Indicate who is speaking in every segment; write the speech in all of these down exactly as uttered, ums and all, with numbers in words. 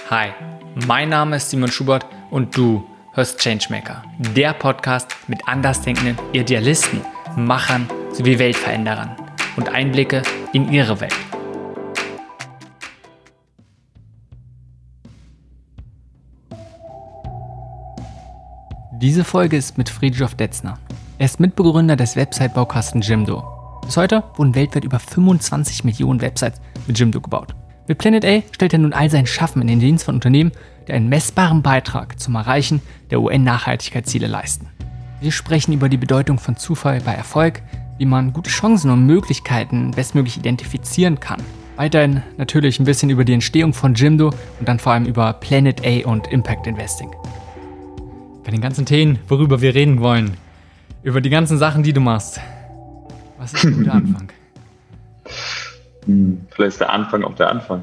Speaker 1: Hi, mein Name ist Simon Schubert und du hörst Changemaker, der Podcast mit andersdenkenden Idealisten, Machern sowie Weltveränderern und Einblicke in ihre Welt. Diese Folge ist mit Fridtjof Detzner. Er ist Mitbegründer des Website-Baukasten Jimdo. Bis heute wurden weltweit über fünfundzwanzig Millionen Websites mit Jimdo gebaut. Mit Planet A stellt er nun all sein Schaffen in den Dienst von Unternehmen, die einen messbaren Beitrag zum Erreichen der U N-Nachhaltigkeitsziele leisten. Wir sprechen über die Bedeutung von Zufall bei Erfolg, wie man gute Chancen und Möglichkeiten bestmöglich identifizieren kann. Weiterhin natürlich ein bisschen über die Entstehung von Jimdo und dann vor allem über Planet A und Impact Investing. Bei den ganzen Themen, worüber wir reden wollen, über die ganzen Sachen, die du machst. Was ist ein guter Anfang?
Speaker 2: Hm, vielleicht ist der Anfang auch der Anfang.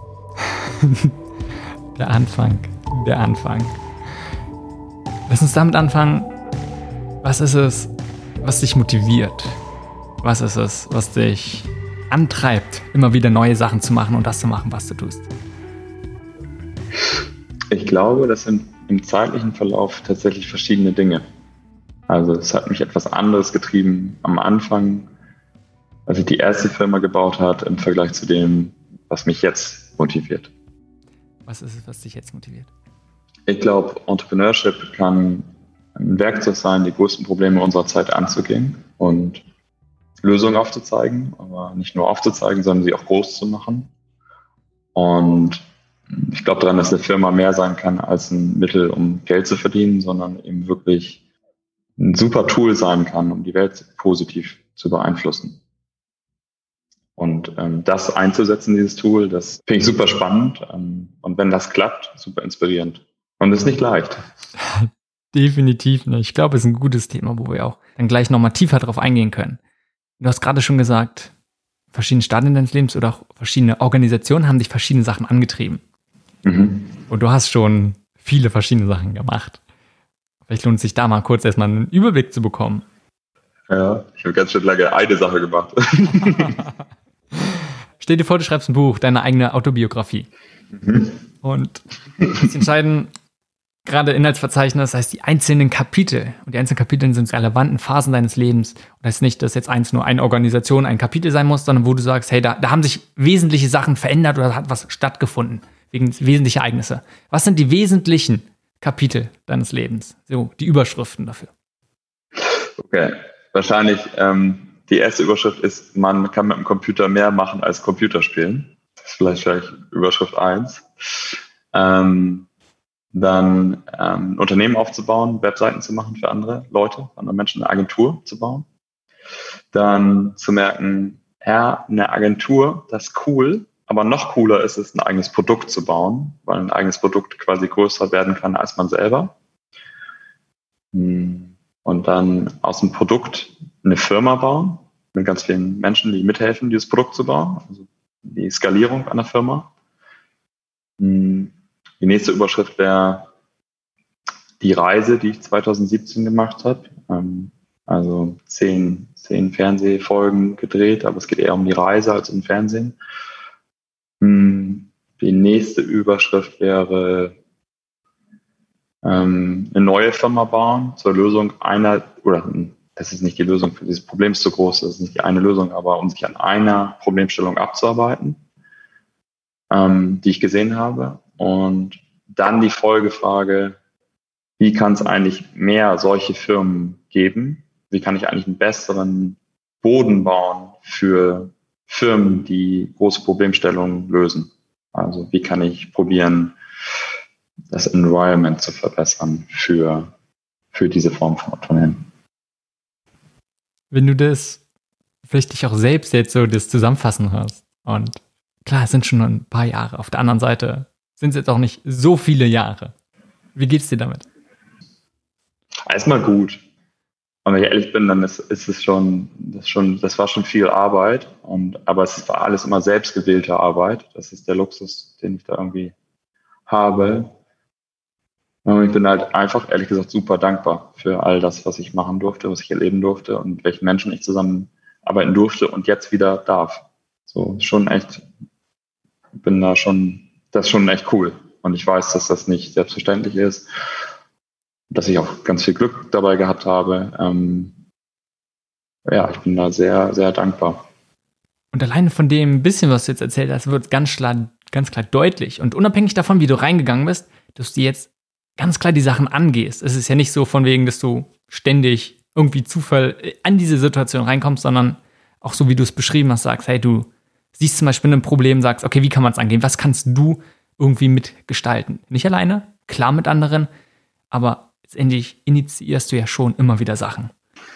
Speaker 1: der Anfang, der Anfang. Lass uns damit anfangen. Was ist es, was dich motiviert? Was ist es, was dich antreibt, immer wieder neue Sachen zu machen und das zu machen, was du tust?
Speaker 2: Ich glaube, das sind im zeitlichen Verlauf tatsächlich verschiedene Dinge. Also es hat mich etwas anderes getrieben am Anfang, als ich die erste Firma gebaut habe, im Vergleich zu dem, was mich jetzt motiviert.
Speaker 1: Was ist es, was dich jetzt motiviert?
Speaker 2: Ich glaube, Entrepreneurship kann ein Werkzeug sein, die größten Probleme unserer Zeit anzugehen und Lösungen aufzuzeigen, aber nicht nur aufzuzeigen, sondern sie auch groß zu machen. Und ich glaube daran, dass eine Firma mehr sein kann als ein Mittel, um Geld zu verdienen, sondern eben wirklich ein super Tool sein kann, um die Welt positiv zu beeinflussen. Und ähm, das einzusetzen, dieses Tool, das finde ich super spannend. Ähm, und wenn das klappt, super inspirierend. Und es ist nicht leicht.
Speaker 1: Definitiv nicht. Ich glaube, es ist ein gutes Thema, wo wir auch dann gleich nochmal tiefer drauf eingehen können. Du hast gerade schon gesagt, verschiedene Stadien deines Lebens oder auch verschiedene Organisationen haben dich verschiedene Sachen angetrieben. Mhm. Und du hast schon viele verschiedene Sachen gemacht. Vielleicht lohnt es sich da mal kurz erstmal einen Überblick zu bekommen.
Speaker 2: Ja, ich habe ganz schön lange eine Sache gemacht.
Speaker 1: Stell dir vor, du schreibst ein Buch, deine eigene Autobiografie. Mhm. Und du musst entscheiden, gerade Inhaltsverzeichnis, das heißt die einzelnen Kapitel. Und die einzelnen Kapitel sind relevanten Phasen deines Lebens. Und das heißt nicht, dass jetzt eins nur eine Organisation, ein Kapitel sein muss, sondern wo du sagst, hey, da, da haben sich wesentliche Sachen verändert oder hat was stattgefunden. Wegen wesentlicher Ereignisse. Was sind die wesentlichen Kapitel deines Lebens? So, die Überschriften dafür.
Speaker 2: Okay, wahrscheinlich ähm, die erste Überschrift ist, man kann mit dem Computer mehr machen als Computer spielen. Das ist vielleicht, vielleicht Überschrift eins. Ähm, dann ähm, ein Unternehmen aufzubauen, Webseiten zu machen für andere Leute, andere Menschen, eine Agentur zu bauen. Dann zu merken, ja, eine Agentur, das ist cool, aber noch cooler ist es, ein eigenes Produkt zu bauen, weil ein eigenes Produkt quasi größer werden kann als man selber. Und dann aus dem Produkt eine Firma bauen, mit ganz vielen Menschen, die mithelfen, dieses Produkt zu bauen, also die Skalierung einer Firma. Die nächste Überschrift wäre die Reise, die ich zwanzig siebzehn gemacht habe. Also zehn, zehn Fernsehfolgen gedreht, aber es geht eher um die Reise als um Fernsehen. Die nächste Überschrift wäre ähm, eine neue Firma bauen zur Lösung einer, oder das ist nicht die Lösung für dieses Problem, ist zu groß, das ist nicht die eine Lösung, aber um sich an einer Problemstellung abzuarbeiten, ähm, die ich gesehen habe. Und dann die Folgefrage, wie kann es eigentlich mehr solche Firmen geben? Wie kann ich eigentlich einen besseren Boden bauen für Firmen, die große Problemstellungen lösen? Also wie kann ich probieren, das Environment zu verbessern für, für diese Form von Unternehmen?
Speaker 1: Wenn du das vielleicht dich auch selbst jetzt so das zusammenfassen hörst, und klar, es sind schon ein paar Jahre, auf der anderen Seite sind es jetzt auch nicht so viele Jahre. Wie geht's dir damit?
Speaker 2: Erstmal gut. Und wenn ich ehrlich bin, dann ist, ist es schon, das schon, das war schon viel Arbeit. Und, aber es war alles immer selbstgewählte Arbeit. Das ist der Luxus, den ich da irgendwie habe. Und ich bin halt einfach, ehrlich gesagt, super dankbar für all das, was ich machen durfte, was ich erleben durfte und mit welchen Menschen ich zusammenarbeiten durfte und jetzt wieder darf. So, schon echt, bin da schon, das ist schon echt cool. Und ich weiß, dass das nicht selbstverständlich ist, dass ich auch ganz viel Glück dabei gehabt habe. Ähm, ja, ich bin da sehr, sehr dankbar.
Speaker 1: Und alleine von dem bisschen, was du jetzt erzählt hast, wird ganz klar, ganz klar deutlich. Und unabhängig davon, wie du reingegangen bist, dass du jetzt ganz klar die Sachen angehst. Es ist ja nicht so von wegen, dass du ständig irgendwie Zufall an diese Situation reinkommst, sondern auch so, wie du es beschrieben hast, sagst, hey, du siehst zum Beispiel ein Problem, sagst, okay, wie kann man es angehen? Was kannst du irgendwie mitgestalten? Nicht alleine, klar mit anderen, aber letztendlich initiierst du ja schon immer wieder Sachen.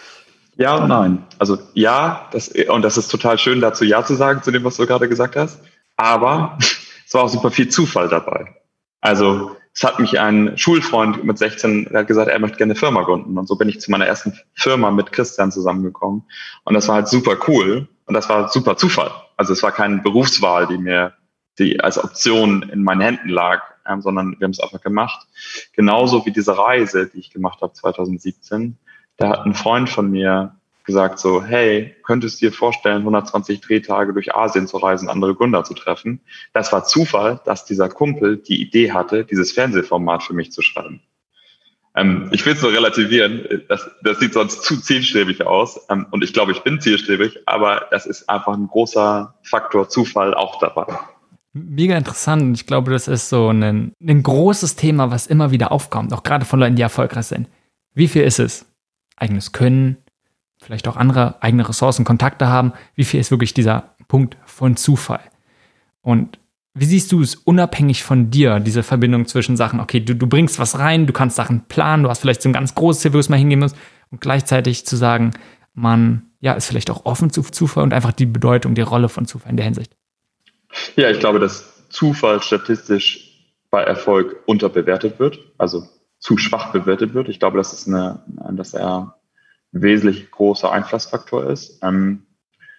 Speaker 2: Ja und nein. Also ja, das, und das ist total schön, dazu Ja zu sagen, zu dem, was du gerade gesagt hast. Aber es war auch super viel Zufall dabei. Also es hat mich ein Schulfreund mit sechzehn, der hat gesagt, er möchte gerne eine Firma gründen. Und so bin ich zu meiner ersten Firma mit Christian zusammengekommen. Und das war halt super cool. Und das war super Zufall. Also es war keine Berufswahl, die mir die als Option in meinen Händen lag, ähm, sondern wir haben es einfach gemacht. Genauso wie diese Reise, die ich gemacht habe zwanzig siebzehn. Da hat ein Freund von mir gesagt so, hey, könntest du dir vorstellen, hundertzwanzig Drehtage durch Asien zu reisen, andere Gründer zu treffen? Das war Zufall, dass dieser Kumpel die Idee hatte, dieses Fernsehformat für mich zu schreiben. Ähm, ich will es nur relativieren, das, das sieht sonst zu zielstrebig aus ähm, und ich glaube, ich bin zielstrebig, aber das ist einfach ein großer Faktor Zufall auch dabei.
Speaker 1: Mega interessant und ich glaube, das ist so ein, ein großes Thema, was immer wieder aufkommt, auch gerade von Leuten, die erfolgreich sind. Wie viel ist es? Eigenes Können, vielleicht auch andere eigene Ressourcen, Kontakte haben. Wie viel ist wirklich dieser Punkt von Zufall? Und wie siehst du es unabhängig von dir, diese Verbindung zwischen Sachen, okay, du, du bringst was rein, du kannst Sachen planen, du hast vielleicht so ein ganz großes Ziel, wo es mal hingehen muss und gleichzeitig zu sagen, man ja, ist vielleicht auch offen zu Zufall und einfach die Bedeutung, die Rolle von Zufall in der Hinsicht.
Speaker 2: Ja, ich glaube, dass Zufall statistisch bei Erfolg unterbewertet wird, also zu schwach bewertet wird. Ich glaube, dass, es eine, dass er ein wesentlich großer Einflussfaktor ist. Ähm,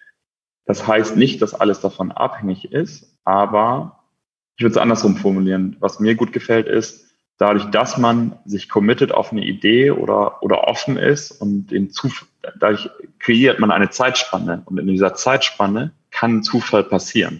Speaker 2: das heißt nicht, dass alles davon abhängig ist, aber ich würde es andersrum formulieren. Was mir gut gefällt ist, dadurch, dass man sich committet auf eine Idee oder, oder offen ist und den Zuf- dadurch kreiert man eine Zeitspanne und in dieser Zeitspanne kann Zufall passieren.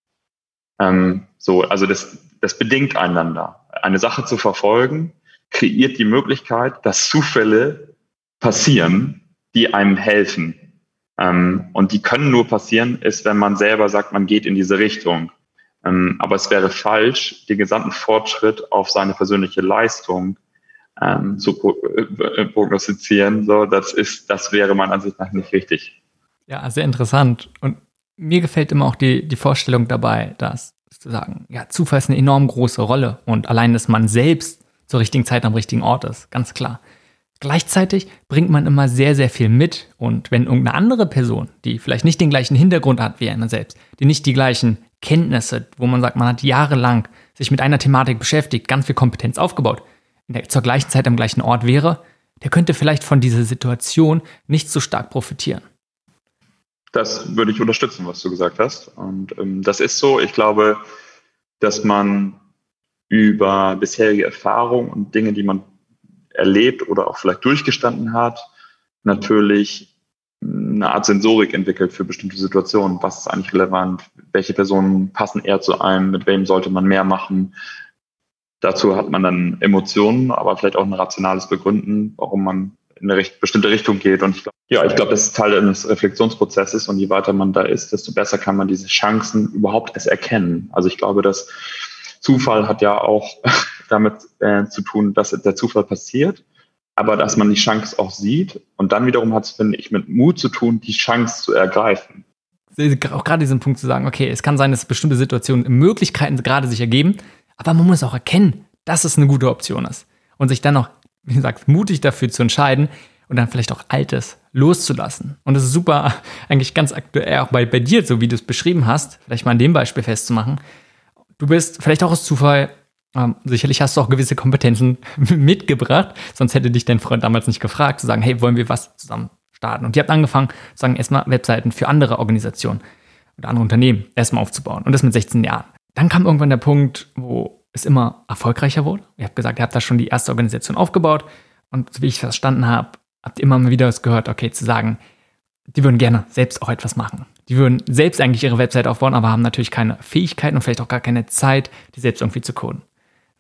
Speaker 2: Ähm, so, also das, das bedingt einander. Eine Sache zu verfolgen, kreiert die Möglichkeit, dass Zufälle passieren, die einem helfen. Ähm, und die können nur passieren, ist, wenn man selber sagt, man geht in diese Richtung. Ähm, aber es wäre falsch, den gesamten Fortschritt auf seine persönliche Leistung ähm, zu pro- äh, prognostizieren. So, das ist, das wäre meiner Ansicht nach nicht richtig.
Speaker 1: Ja, sehr interessant. Und mir gefällt immer auch die, die Vorstellung dabei, dass zu sagen, ja, Zufall ist eine enorm große Rolle und allein, dass man selbst zur richtigen Zeit am richtigen Ort ist, ganz klar. Gleichzeitig bringt man immer sehr, sehr viel mit und wenn irgendeine andere Person, die vielleicht nicht den gleichen Hintergrund hat wie einer selbst, die nicht die gleichen Kenntnisse, wo man sagt, man hat jahrelang sich mit einer Thematik beschäftigt, ganz viel Kompetenz aufgebaut, der zur gleichen Zeit am gleichen Ort wäre, der könnte vielleicht von dieser Situation nicht so stark profitieren.
Speaker 2: Das würde ich unterstützen, was du gesagt hast. Und ähm, das ist so. Ich glaube, dass man über bisherige Erfahrungen und Dinge, die man erlebt oder auch vielleicht durchgestanden hat, natürlich eine Art Sensorik entwickelt für bestimmte Situationen. Was ist eigentlich relevant? Welche Personen passen eher zu einem? Mit wem sollte man mehr machen? Dazu hat man dann Emotionen, aber vielleicht auch ein rationales Begründen, warum man in eine recht, bestimmte Richtung geht. Und ich glaube, ja, ich glaube, das ist Teil eines Reflexionsprozesses und je weiter man da ist, desto besser kann man diese Chancen überhaupt erst erkennen. Also ich glaube, dass Zufall hat ja auch damit äh, zu tun, dass der Zufall passiert, aber dass man die Chance auch sieht und dann wiederum hat es, finde ich, mit Mut zu tun, die Chance zu ergreifen.
Speaker 1: Auch gerade diesen Punkt zu sagen, okay, es kann sein, dass bestimmte Situationen, Möglichkeiten gerade sich ergeben, aber man muss auch erkennen, dass es eine gute Option ist und sich dann auch, wie gesagt, mutig dafür zu entscheiden und dann vielleicht auch Altes loszulassen. Und das ist super, eigentlich ganz aktuell auch bei, bei dir, so wie du es beschrieben hast, vielleicht mal an dem Beispiel festzumachen. Du bist vielleicht auch aus Zufall, ähm, sicherlich hast du auch gewisse Kompetenzen mitgebracht, sonst hätte dich dein Freund damals nicht gefragt, zu sagen, hey, wollen wir was zusammen starten? Und ihr habt angefangen, zu sagen, erstmal Webseiten für andere Organisationen oder andere Unternehmen erstmal aufzubauen. Und das mit sechzehn Jahren. Dann kam irgendwann der Punkt, wo es immer erfolgreicher wurde. Ihr habt gesagt, ihr habt da schon die erste Organisation aufgebaut. Und so wie ich verstanden habe, habt ihr immer mal wieder das gehört, okay, zu sagen, die würden gerne selbst auch etwas machen. Die würden selbst eigentlich ihre Website aufbauen, aber haben natürlich keine Fähigkeiten und vielleicht auch gar keine Zeit, die selbst irgendwie zu coden.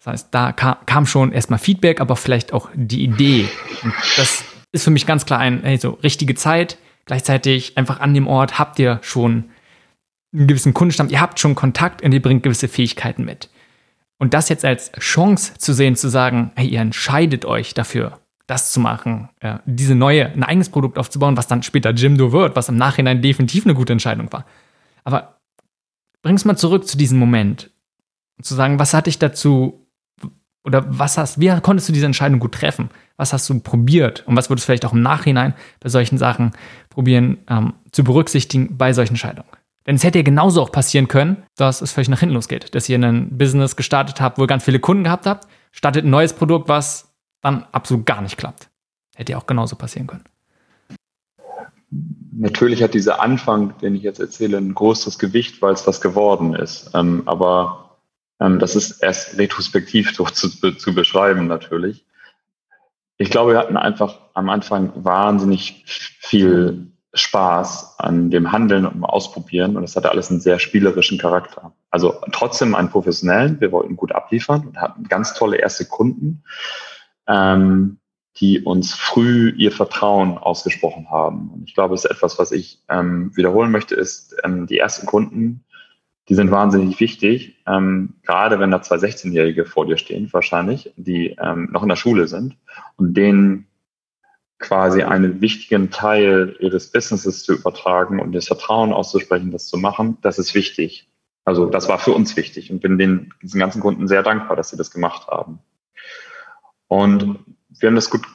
Speaker 1: Das heißt, da kam, kam schon erstmal Feedback, aber vielleicht auch die Idee. Und das ist für mich ganz klar ein, hey, so richtige Zeit. Gleichzeitig einfach an dem Ort habt ihr schon einen gewissen Kundenstamm, ihr habt schon Kontakt und ihr bringt gewisse Fähigkeiten mit. Und das jetzt als Chance zu sehen, zu sagen, hey, ihr entscheidet euch dafür, das zu machen, äh, diese neue, ein eigenes Produkt aufzubauen, was dann später Jimdo wird, was im Nachhinein definitiv eine gute Entscheidung war. Aber bring's mal zurück zu diesem Moment. Zu sagen, was hat dich dazu, oder was hast, wie konntest du diese Entscheidung gut treffen? Was hast du probiert? Und was würdest du vielleicht auch im Nachhinein bei solchen Sachen probieren, ähm, zu berücksichtigen bei solchen Entscheidungen? Denn es hätte ja genauso auch passieren können, dass es völlig nach hinten losgeht. Dass ihr ein Business gestartet habt, wo ihr ganz viele Kunden gehabt habt, startet ein neues Produkt, was dann absolut gar nicht klappt. Hätte ja auch genauso passieren können.
Speaker 2: Natürlich hat dieser Anfang, den ich jetzt erzähle, ein großes Gewicht, weil es was geworden ist. Ähm, aber ähm, das ist erst retrospektiv so zu, zu beschreiben natürlich. Ich glaube, wir hatten einfach am Anfang wahnsinnig viel Spaß an dem Handeln und dem Ausprobieren, und das hatte alles einen sehr spielerischen Charakter. Also trotzdem einen professionellen, wir wollten gut abliefern und hatten ganz tolle erste Kunden, ähm, die uns früh ihr Vertrauen ausgesprochen haben. Und ich glaube, es ist etwas, was ich ähm, wiederholen möchte, ist, ähm, die ersten Kunden, die sind wahnsinnig wichtig, ähm, gerade wenn da zwei sechzehnjährige vor dir stehen, wahrscheinlich, die ähm, noch in der Schule sind und denen quasi einen wichtigen Teil ihres Businesses zu übertragen und das Vertrauen auszusprechen, das zu machen, das ist wichtig. Also das war für uns wichtig und bin den, diesen ganzen Kunden sehr dankbar, dass sie das gemacht haben. Und wir haben das gut,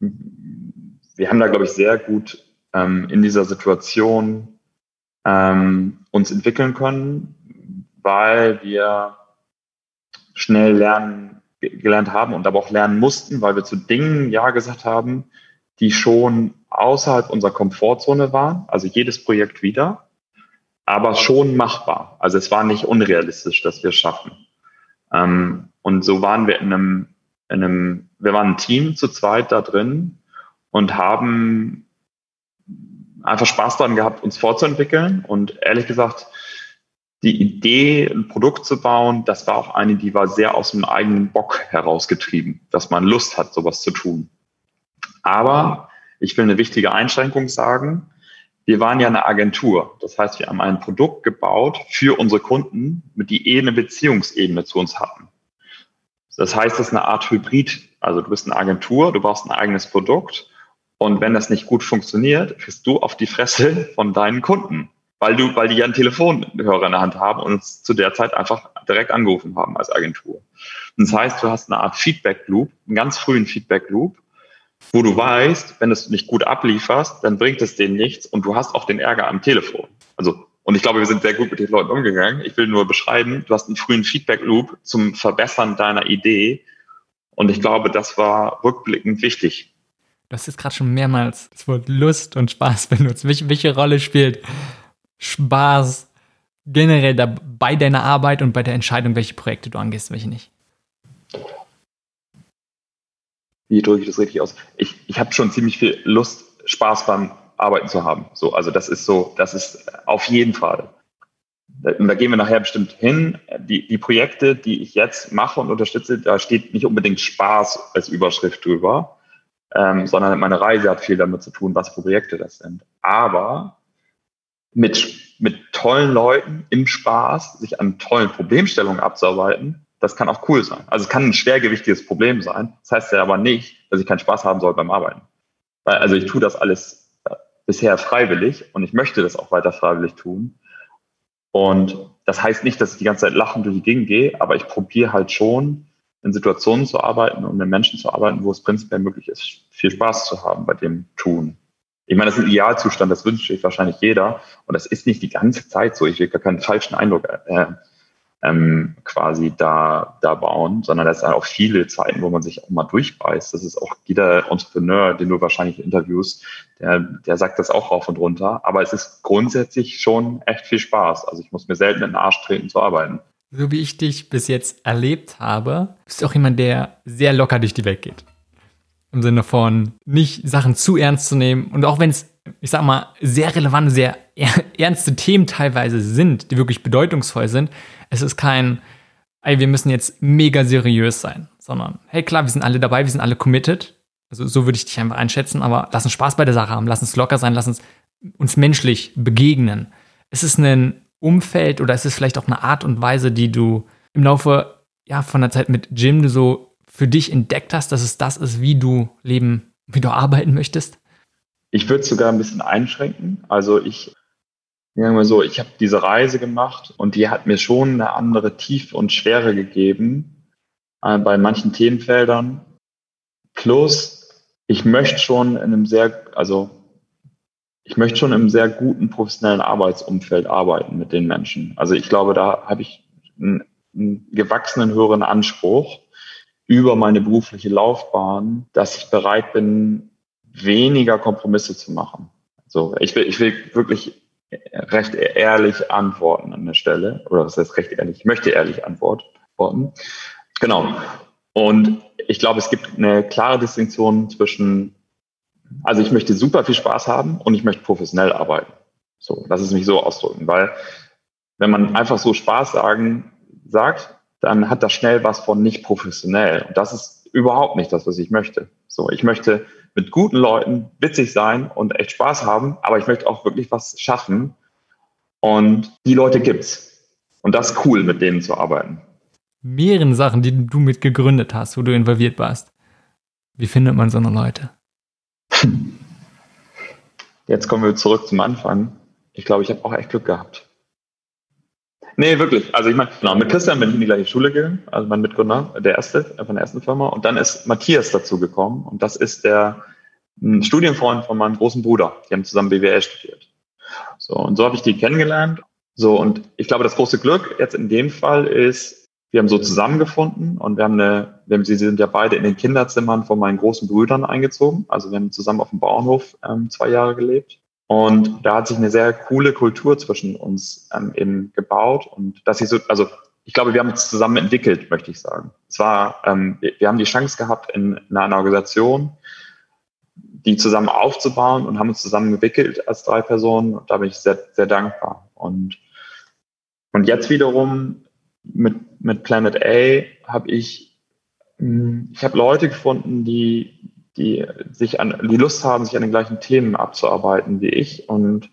Speaker 2: wir haben da, glaube ich, sehr gut ähm, in dieser Situation ähm, uns entwickeln können, weil wir schnell lernen, gelernt haben und aber auch lernen mussten, weil wir zu Dingen Ja gesagt haben, die schon außerhalb unserer Komfortzone waren, also jedes Projekt wieder, aber schon machbar. Also es war nicht unrealistisch, dass wir es schaffen. Ähm, und so waren wir in einem, in einem, wir waren ein Team zu zweit da drin und haben einfach Spaß daran gehabt, uns fortzuentwickeln. Und ehrlich gesagt, die Idee, ein Produkt zu bauen, das war auch eine, die war sehr aus dem eigenen Bock herausgetrieben, dass man Lust hat, sowas zu tun. Aber ich will eine wichtige Einschränkung sagen. Wir waren ja eine Agentur. Das heißt, wir haben ein Produkt gebaut für unsere Kunden, mit die eh eine Beziehungsebene zu uns hatten. Das heißt, es ist eine Art Hybrid. Also du bist eine Agentur, du brauchst ein eigenes Produkt. Und wenn das nicht gut funktioniert, kriegst du auf die Fresse von deinen Kunden, weil du, weil die ja einen Telefonhörer in der Hand haben und uns zu der Zeit einfach direkt angerufen haben als Agentur. Und das heißt, du hast eine Art Feedback-Loop, einen ganz frühen Feedback-Loop, wo du weißt, wenn du es nicht gut ablieferst, dann bringt es denen nichts und du hast auch den Ärger am Telefon. Also, und ich glaube, wir sind sehr gut mit den Leuten umgegangen. Ich will nur beschreiben, du hast einen frühen Feedback-Loop zum Verbessern deiner Idee und ich glaube, das war rückblickend wichtig.
Speaker 1: Du hast jetzt gerade schon mehrmals das Wort Lust und Spaß benutzt. Welche, welche Rolle spielt Spaß generell da bei deiner Arbeit und bei der Entscheidung, welche Projekte du angehst, welche nicht?
Speaker 2: Wie drücke ich das richtig aus? Ich, ich habe schon ziemlich viel Lust, Spaß beim Arbeiten zu haben. So, also das ist so, das ist auf jeden Fall. Da, da gehen wir nachher bestimmt hin. Die, die Projekte, die ich jetzt mache und unterstütze, da steht nicht unbedingt Spaß als Überschrift drüber, ähm, sondern meine Reise hat viel damit zu tun, was für Projekte das sind. Aber mit, mit tollen Leuten im Spaß, sich an tollen Problemstellungen abzuarbeiten, das kann auch cool sein. Also es kann ein schwergewichtiges Problem sein. Das heißt ja aber nicht, dass ich keinen Spaß haben soll beim Arbeiten. Weil, also ich tue das alles äh, bisher freiwillig und ich möchte das auch weiter freiwillig tun. Und das heißt nicht, dass ich die ganze Zeit lachend durch die Gegend gehe, aber ich probiere halt schon, in Situationen zu arbeiten und mit Menschen zu arbeiten, wo es prinzipiell möglich ist, viel Spaß zu haben bei dem Tun. Ich meine, das ist ein Idealzustand, das wünscht sich wahrscheinlich jeder. Und das ist nicht die ganze Zeit so. Ich will gar keinen falschen Eindruck äh, ähm, quasi da, da bauen, sondern das sind auch viele Zeiten, wo man sich auch mal durchbeißt. Das ist auch jeder Entrepreneur, den du wahrscheinlich interviewst, der, der sagt das auch rauf und runter. Aber es ist grundsätzlich schon echt viel Spaß. Also ich muss mir selten in den Arsch treten zu arbeiten.
Speaker 1: So wie ich dich bis jetzt erlebt habe, bist du auch jemand, der sehr locker durch die Welt geht. Im Sinne von nicht Sachen zu ernst zu nehmen. Und auch wenn es, ich sag mal, sehr relevante, sehr ernste Themen teilweise sind, die wirklich bedeutungsvoll sind, es ist kein ey, wir müssen jetzt mega seriös sein, sondern, hey, klar, wir sind alle dabei, wir sind alle committed. Also so würde ich dich einfach einschätzen, aber lass uns Spaß bei der Sache haben, lass uns locker sein, lass uns uns menschlich begegnen. Ist es ein Umfeld oder ist es vielleicht auch eine Art und Weise, die du im Laufe ja, von der Zeit mit Jim so für dich entdeckt hast, dass es das ist, wie du leben, wie du arbeiten möchtest?
Speaker 2: Ich würde es sogar ein bisschen einschränken. Also ich, sagen wir so, ich habe diese Reise gemacht und die hat mir schon eine andere Tiefe und Schwere gegeben äh, bei manchen Themenfeldern. Plus, ich möchte schon in einem sehr, also ich möchte schon in einem sehr guten professionellen Arbeitsumfeld arbeiten mit den Menschen. Also ich glaube, da habe ich einen, einen gewachsenen höheren Anspruch über meine berufliche Laufbahn, dass ich bereit bin, weniger Kompromisse zu machen. So, ich will, ich will wirklich recht ehrlich antworten an der Stelle. Oder was heißt recht ehrlich? Ich möchte ehrlich antworten. Genau. Und ich glaube, es gibt eine klare Distinktion zwischen, also ich möchte super viel Spaß haben und ich möchte professionell arbeiten. So, lass es mich so ausdrücken, weil wenn man einfach so Spaß sagen sagt, dann hat das schnell was von nicht professionell. Und das ist überhaupt nicht das, was ich möchte. So, ich möchte mit guten Leuten witzig sein und echt Spaß haben, aber ich möchte auch wirklich was schaffen. Und die Leute gibt's. Und das ist cool, mit denen zu arbeiten.
Speaker 1: Mehreren Sachen, die du mit gegründet hast, wo du involviert warst. Wie findet man so eine Leute?
Speaker 2: Jetzt kommen wir zurück zum Anfang. Ich glaube, ich habe auch echt Glück gehabt. Nee, wirklich. Also ich meine, genau, mit Christian bin ich in die gleiche Schule gegangen, also mein Mitgründer, der erste von der ersten Firma. Und dann ist Matthias dazu gekommen. Und das ist der ein Studienfreund von meinem großen Bruder. Die haben zusammen B W L studiert. So, und so habe ich die kennengelernt. So, und ich glaube, das große Glück jetzt in dem Fall ist, wir haben so zusammengefunden und wir haben eine, wir haben, sie sind ja beide in den Kinderzimmern von meinen großen Brüdern eingezogen. Also wir haben zusammen auf dem Bauernhof ähm, zwei Jahre gelebt. Und da hat sich eine sehr coole Kultur zwischen uns ähm, eben gebaut. Und dass ich so, also ich glaube, wir haben uns zusammen entwickelt, möchte ich sagen. Es war, ähm, wir, wir haben die Chance gehabt, in, in einer Organisation, die zusammen aufzubauen und haben uns zusammen entwickelt als drei Personen. Und da bin ich sehr, sehr dankbar. Und, und jetzt wiederum mit, mit Planet A habe ich, ich habe Leute gefunden, die, die sich an, die Lust haben, sich an den gleichen Themen abzuarbeiten wie ich und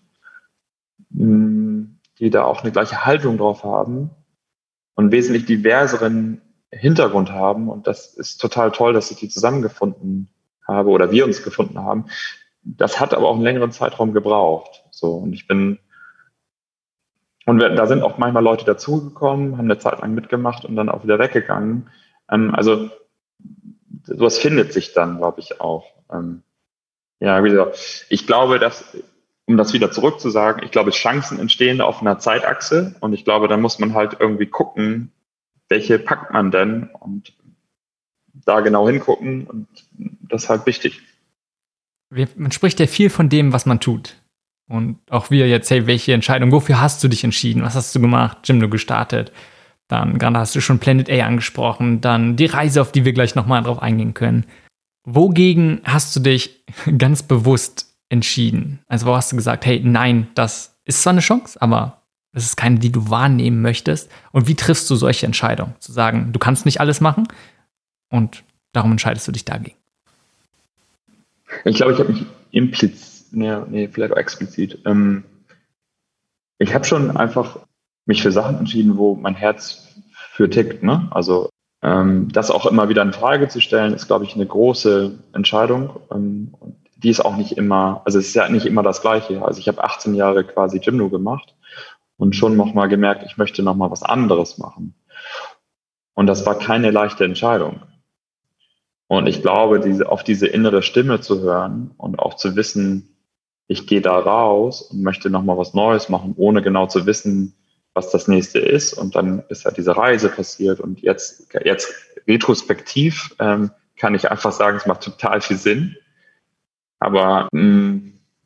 Speaker 2: die da auch eine gleiche Haltung drauf haben und wesentlich diverseren Hintergrund haben. Und das ist total toll, dass ich die zusammengefunden habe oder wir uns gefunden haben. Das hat aber auch einen längeren Zeitraum gebraucht. So, und ich bin, und wir, da sind auch manchmal Leute dazugekommen, haben eine Zeit lang mitgemacht und dann auch wieder weggegangen. Ähm, also sowas findet sich dann, glaube ich, auch. Ähm, ja, wie gesagt, ich glaube, dass, um das wieder zurückzusagen, ich glaube, Chancen entstehen auf einer Zeitachse und ich glaube, da muss man halt irgendwie gucken, welche packt man denn und da genau hingucken und das ist halt wichtig.
Speaker 1: Man spricht ja viel von dem, was man tut. Und auch wir jetzt, hey, welche Entscheidung, wofür hast du dich entschieden? Was hast du gemacht? Jimdo gestartet. Dann gerade hast du schon Planet A angesprochen. Dann die Reise, auf die wir gleich nochmal drauf eingehen können. Wogegen hast du dich ganz bewusst entschieden? Also wo hast du gesagt, hey, nein, das ist zwar eine Chance, aber das ist keine, die du wahrnehmen möchtest. Und wie triffst du solche Entscheidungen? Zu sagen, du kannst nicht alles machen und darum entscheidest du dich dagegen.
Speaker 2: Ich glaube, ich habe mich implizit, nee, nee, vielleicht auch explizit. Ähm, ich habe schon einfach mich für Sachen entschieden, wo mein Herz für tickt. Ne? Also ähm, das auch immer wieder in Frage zu stellen, ist, glaube ich, eine große Entscheidung. Ähm, und die ist auch nicht immer, also es ist ja nicht immer das Gleiche. Also ich habe achtzehn Jahre quasi Jimdo gemacht und schon nochmal gemerkt, ich möchte nochmal was anderes machen. Und das war keine leichte Entscheidung. Und ich glaube, diese, auf diese innere Stimme zu hören und auch zu wissen, ich gehe da raus und möchte nochmal was Neues machen, ohne genau zu wissen, was das nächste ist. Und dann ist halt diese Reise passiert. Und jetzt, jetzt retrospektiv ähm, kann ich einfach sagen, es macht total viel Sinn. Aber mh,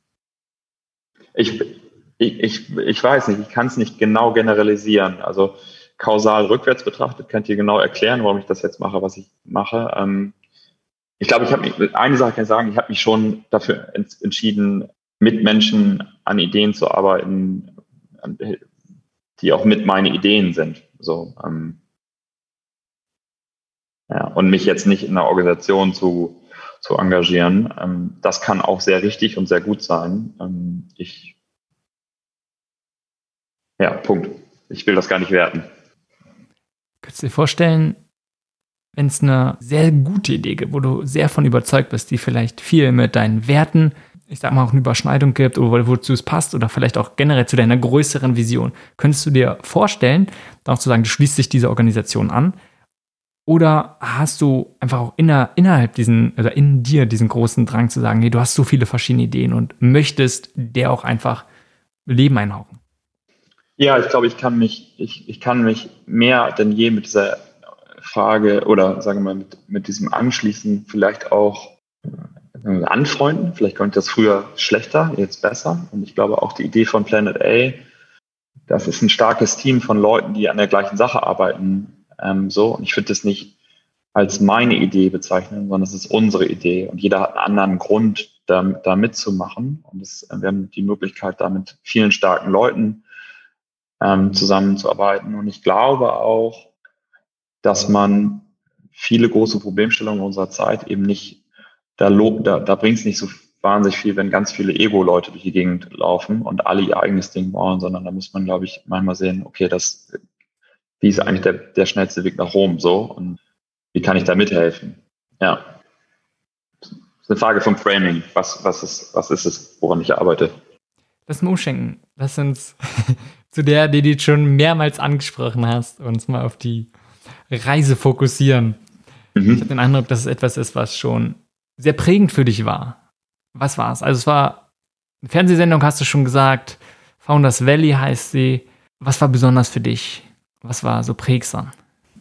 Speaker 2: ich, ich, ich, ich weiß nicht, ich kann es nicht genau generalisieren. Also kausal rückwärts betrachtet, könnt ihr genau erklären, warum ich das jetzt mache, was ich mache. Ähm, ich glaube, ich habe mich, eine Sache kann ich sagen, ich habe mich schon dafür entschieden, mit Menschen an Ideen zu arbeiten, die auch mit meine Ideen sind. So, ähm, Ja, und mich jetzt nicht in einer Organisation zu, zu engagieren. Ähm, das kann auch sehr richtig und sehr gut sein. Ähm, ich, ja, Punkt. Ich will das gar nicht werten.
Speaker 1: Könntest du dir vorstellen, wenn es eine sehr gute Idee gibt, wo du sehr von überzeugt bist, die vielleicht viel mit deinen Werten, ich sag mal auch eine Überschneidung gibt oder wozu es passt oder vielleicht auch generell zu deiner größeren Vision, könntest du dir vorstellen, dann auch zu sagen, du schließt dich dieser Organisation an? Oder hast du einfach auch inner, innerhalb diesen, oder in dir diesen großen Drang zu sagen, nee, du hast so viele verschiedene Ideen und möchtest der auch einfach Leben einhauchen?
Speaker 2: Ja, ich glaube, ich kann mich, ich, ich kann mich mehr denn je mit dieser Frage oder sagen wir mal mit, mit diesem Anschließen vielleicht auch äh, anfreunden. Vielleicht konnte ich das früher schlechter, jetzt besser. Und ich glaube auch die Idee von Planet A, das ist ein starkes Team von Leuten, die an der gleichen Sache arbeiten. Ähm, so. Und ich würde das nicht als meine Idee bezeichnen, sondern es ist unsere Idee. Und jeder hat einen anderen Grund, da, da mitzumachen. Und das, wir haben die Möglichkeit, da mit vielen starken Leuten ähm, zusammenzuarbeiten. Und ich glaube auch, dass man viele große Problemstellungen unserer Zeit eben nicht, da, da, da bringt es nicht so wahnsinnig viel, wenn ganz viele Ego-Leute durch die Gegend laufen und alle ihr eigenes Ding bauen, sondern da muss man, glaube ich, manchmal sehen, okay, das, wie ist eigentlich der, der schnellste Weg nach Rom so und wie kann ich da mithelfen? Ja. Das ist eine Frage vom Framing. Was, was, ist, was ist es, woran ich arbeite?
Speaker 1: Lass mal umschenken. Lass uns zu der, die du schon mehrmals angesprochen hast, uns mal auf die Reise fokussieren. Mhm. Ich habe den Eindruck, dass es etwas ist, was schon sehr prägend für dich war. Was war es? Also es war eine Fernsehsendung, hast du schon gesagt. Founders Valley heißt sie. Was war besonders für dich? Was war so prägsam?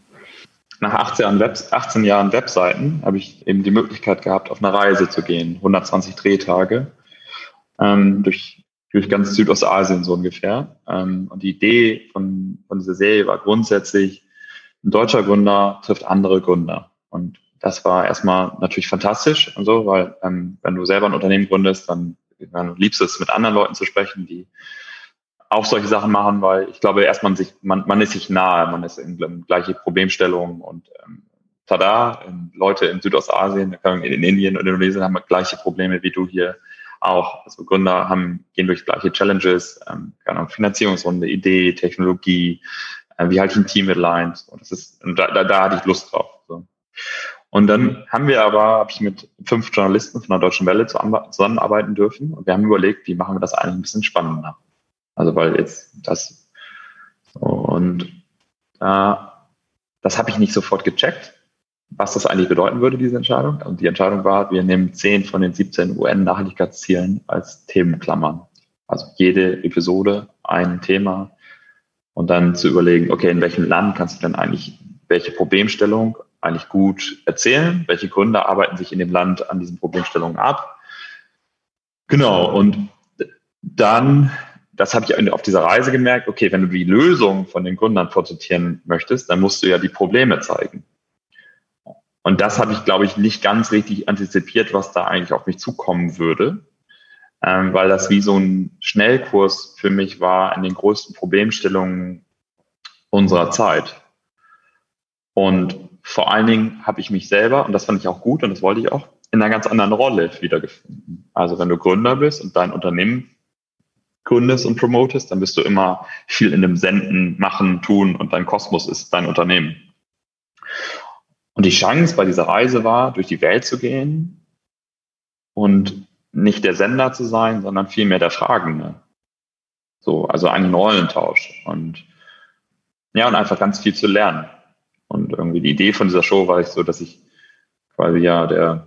Speaker 2: Nach achtzehn Jahren, Web, achtzehn Jahren Webseiten habe ich eben die Möglichkeit gehabt, auf eine Reise zu gehen. hundertzwanzig Drehtage ähm, durch, durch ganz Südostasien so ungefähr. Ähm, und die Idee von, von dieser Serie war grundsätzlich, ein deutscher Gründer trifft andere Gründer. Und das war erstmal natürlich fantastisch und so, weil ähm, wenn du selber ein Unternehmen gründest, dann, dann liebst du es, mit anderen Leuten zu sprechen, die auch solche Sachen machen, weil ich glaube, erst man sich, man, man ist sich nahe, man ist in, in gleiche Problemstellungen und ähm, tada, Leute in Südostasien, in Indien und Indonesien haben gleiche Probleme wie du hier auch. Also Gründer haben, gehen durch gleiche Challenges, ähm, keine Ahnung, Finanzierungsrunde, Idee, Technologie, äh, wie halte ich ein Team mit Lines. Und das ist, und da, da, da hatte ich Lust drauf. So. Und dann haben wir aber, habe ich mit fünf Journalisten von der Deutschen Welle zusammenarbeiten dürfen und wir haben überlegt, wie machen wir das eigentlich ein bisschen spannender. Also weil jetzt das und äh, das habe ich nicht sofort gecheckt, was das eigentlich bedeuten würde, diese Entscheidung. Und die Entscheidung war, wir nehmen zehn von den siebzehn U N-Nachhaltigkeitszielen als Themenklammern. Also jede Episode ein Thema und dann zu überlegen, okay, in welchem Land kannst du denn eigentlich welche Problemstellung eigentlich gut erzählen? Welche Gründer arbeiten sich in dem Land an diesen Problemstellungen ab? Genau, und dann das habe ich auf dieser Reise gemerkt, okay, wenn du die Lösung von den Gründern porträtieren möchtest, dann musst du ja die Probleme zeigen. Und das habe ich, glaube ich, nicht ganz richtig antizipiert, was da eigentlich auf mich zukommen würde, ähm, weil das wie so ein Schnellkurs für mich war an den größten Problemstellungen unserer Zeit. Und vor allen Dingen habe ich mich selber, und das fand ich auch gut und das wollte ich auch, in einer ganz anderen Rolle wiedergefunden. Also wenn du Gründer bist und dein Unternehmen gründest und promotest, dann bist du immer viel in dem Senden, Machen, Tun und dein Kosmos ist dein Unternehmen. Und die Chance bei dieser Reise war, durch die Welt zu gehen und nicht der Sender zu sein, sondern vielmehr der Fragende. So, also einen Rollentausch und ja, und einfach ganz viel zu lernen. Und irgendwie die Idee von dieser Show war ich so, dass ich quasi ja der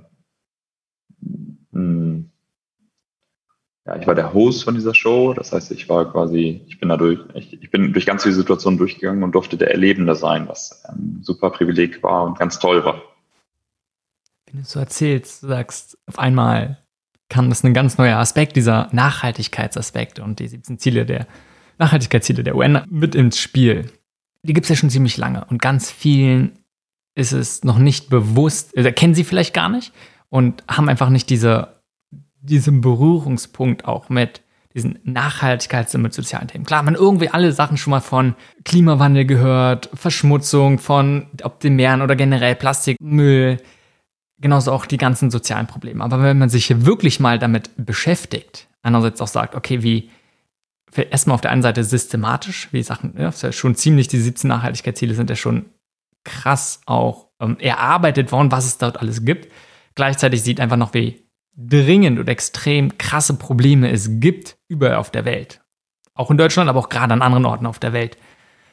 Speaker 2: mh, Ja, ich war der Host von dieser Show, das heißt, ich war quasi, ich bin dadurch, ich, ich bin durch ganz viele Situationen durchgegangen und durfte der Erlebende sein, was ein super Privileg war und ganz toll war.
Speaker 1: Wenn du so erzählst, du sagst, auf einmal kam das ein ganz neuer Aspekt, dieser Nachhaltigkeitsaspekt und die siebzehn Ziele der Nachhaltigkeitsziele der U N mit ins Spiel. Die gibt es ja schon ziemlich lange und ganz vielen ist es noch nicht bewusst, also kennen sie vielleicht gar nicht und haben einfach nicht diese diesen Berührungspunkt auch mit diesen Nachhaltigkeits- und mit sozialen Themen. Klar, man irgendwie alle Sachen schon mal von Klimawandel gehört, Verschmutzung von, ob den Meeren oder generell Plastikmüll, genauso auch die ganzen sozialen Probleme. Aber wenn man sich hier wirklich mal damit beschäftigt, einerseits auch sagt, okay, wie erstmal auf der einen Seite systematisch, wie Sachen, ja, ist ja schon ziemlich, die siebzehn Nachhaltigkeitsziele sind ja schon krass auch ähm, erarbeitet worden, was es dort alles gibt. Gleichzeitig sieht einfach noch, wie dringend und extrem krasse Probleme es gibt überall auf der Welt. Auch in Deutschland, aber auch gerade an anderen Orten auf der Welt.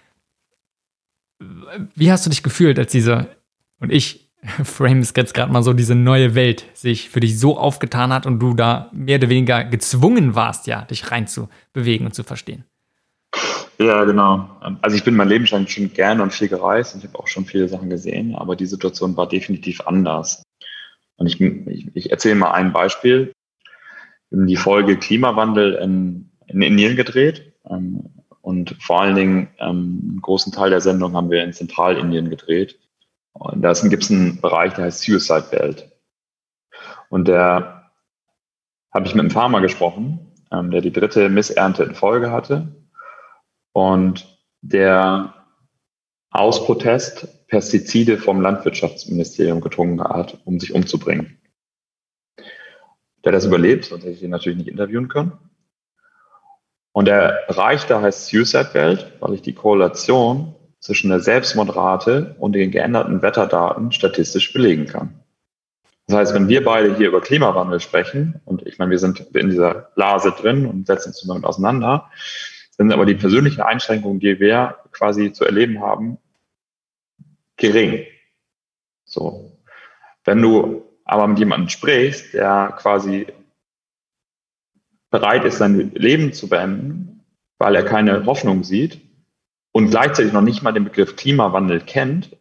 Speaker 1: Wie hast du dich gefühlt, als diese, und ich frame es jetzt gerade mal so, diese neue Welt sich für dich so aufgetan hat und du da mehr oder weniger gezwungen warst, ja, dich rein zu bewegen und zu verstehen?
Speaker 2: Ja, genau. Also ich bin mein Leben schon, schon gerne und viel gereist und ich habe auch schon viele Sachen gesehen, aber die Situation war definitiv anders. Und ich, ich, ich erzähle mal ein Beispiel. Wir haben die Folge Klimawandel in, in Indien gedreht ähm, und vor allen Dingen ähm, einen großen Teil der Sendung haben wir in Zentralindien gedreht. Und da gibt es einen Bereich, der heißt Suicide Belt. Und da habe ich mit einem Farmer gesprochen, ähm, der die dritte Missernte in Folge hatte und der aus Protest Pestizide vom Landwirtschaftsministerium getrunken hat, um sich umzubringen. Der hat das überlebt, sonst hätte ich ihn natürlich nicht interviewen können. Und der Bereich da heißt Suicide Belt, weil ich die Korrelation zwischen der Selbstmordrate und den geänderten Wetterdaten statistisch belegen kann. Das heißt, wenn wir beide hier über Klimawandel sprechen, und ich meine, wir sind in dieser Blase drin und setzen uns damit auseinander, sind aber die persönlichen Einschränkungen, die wir quasi zu erleben haben, gering. So. Wenn du aber mit jemandem sprichst, der quasi bereit ist, sein Leben zu beenden, weil er keine Hoffnung sieht und gleichzeitig noch nicht mal den Begriff Klimawandel kennt,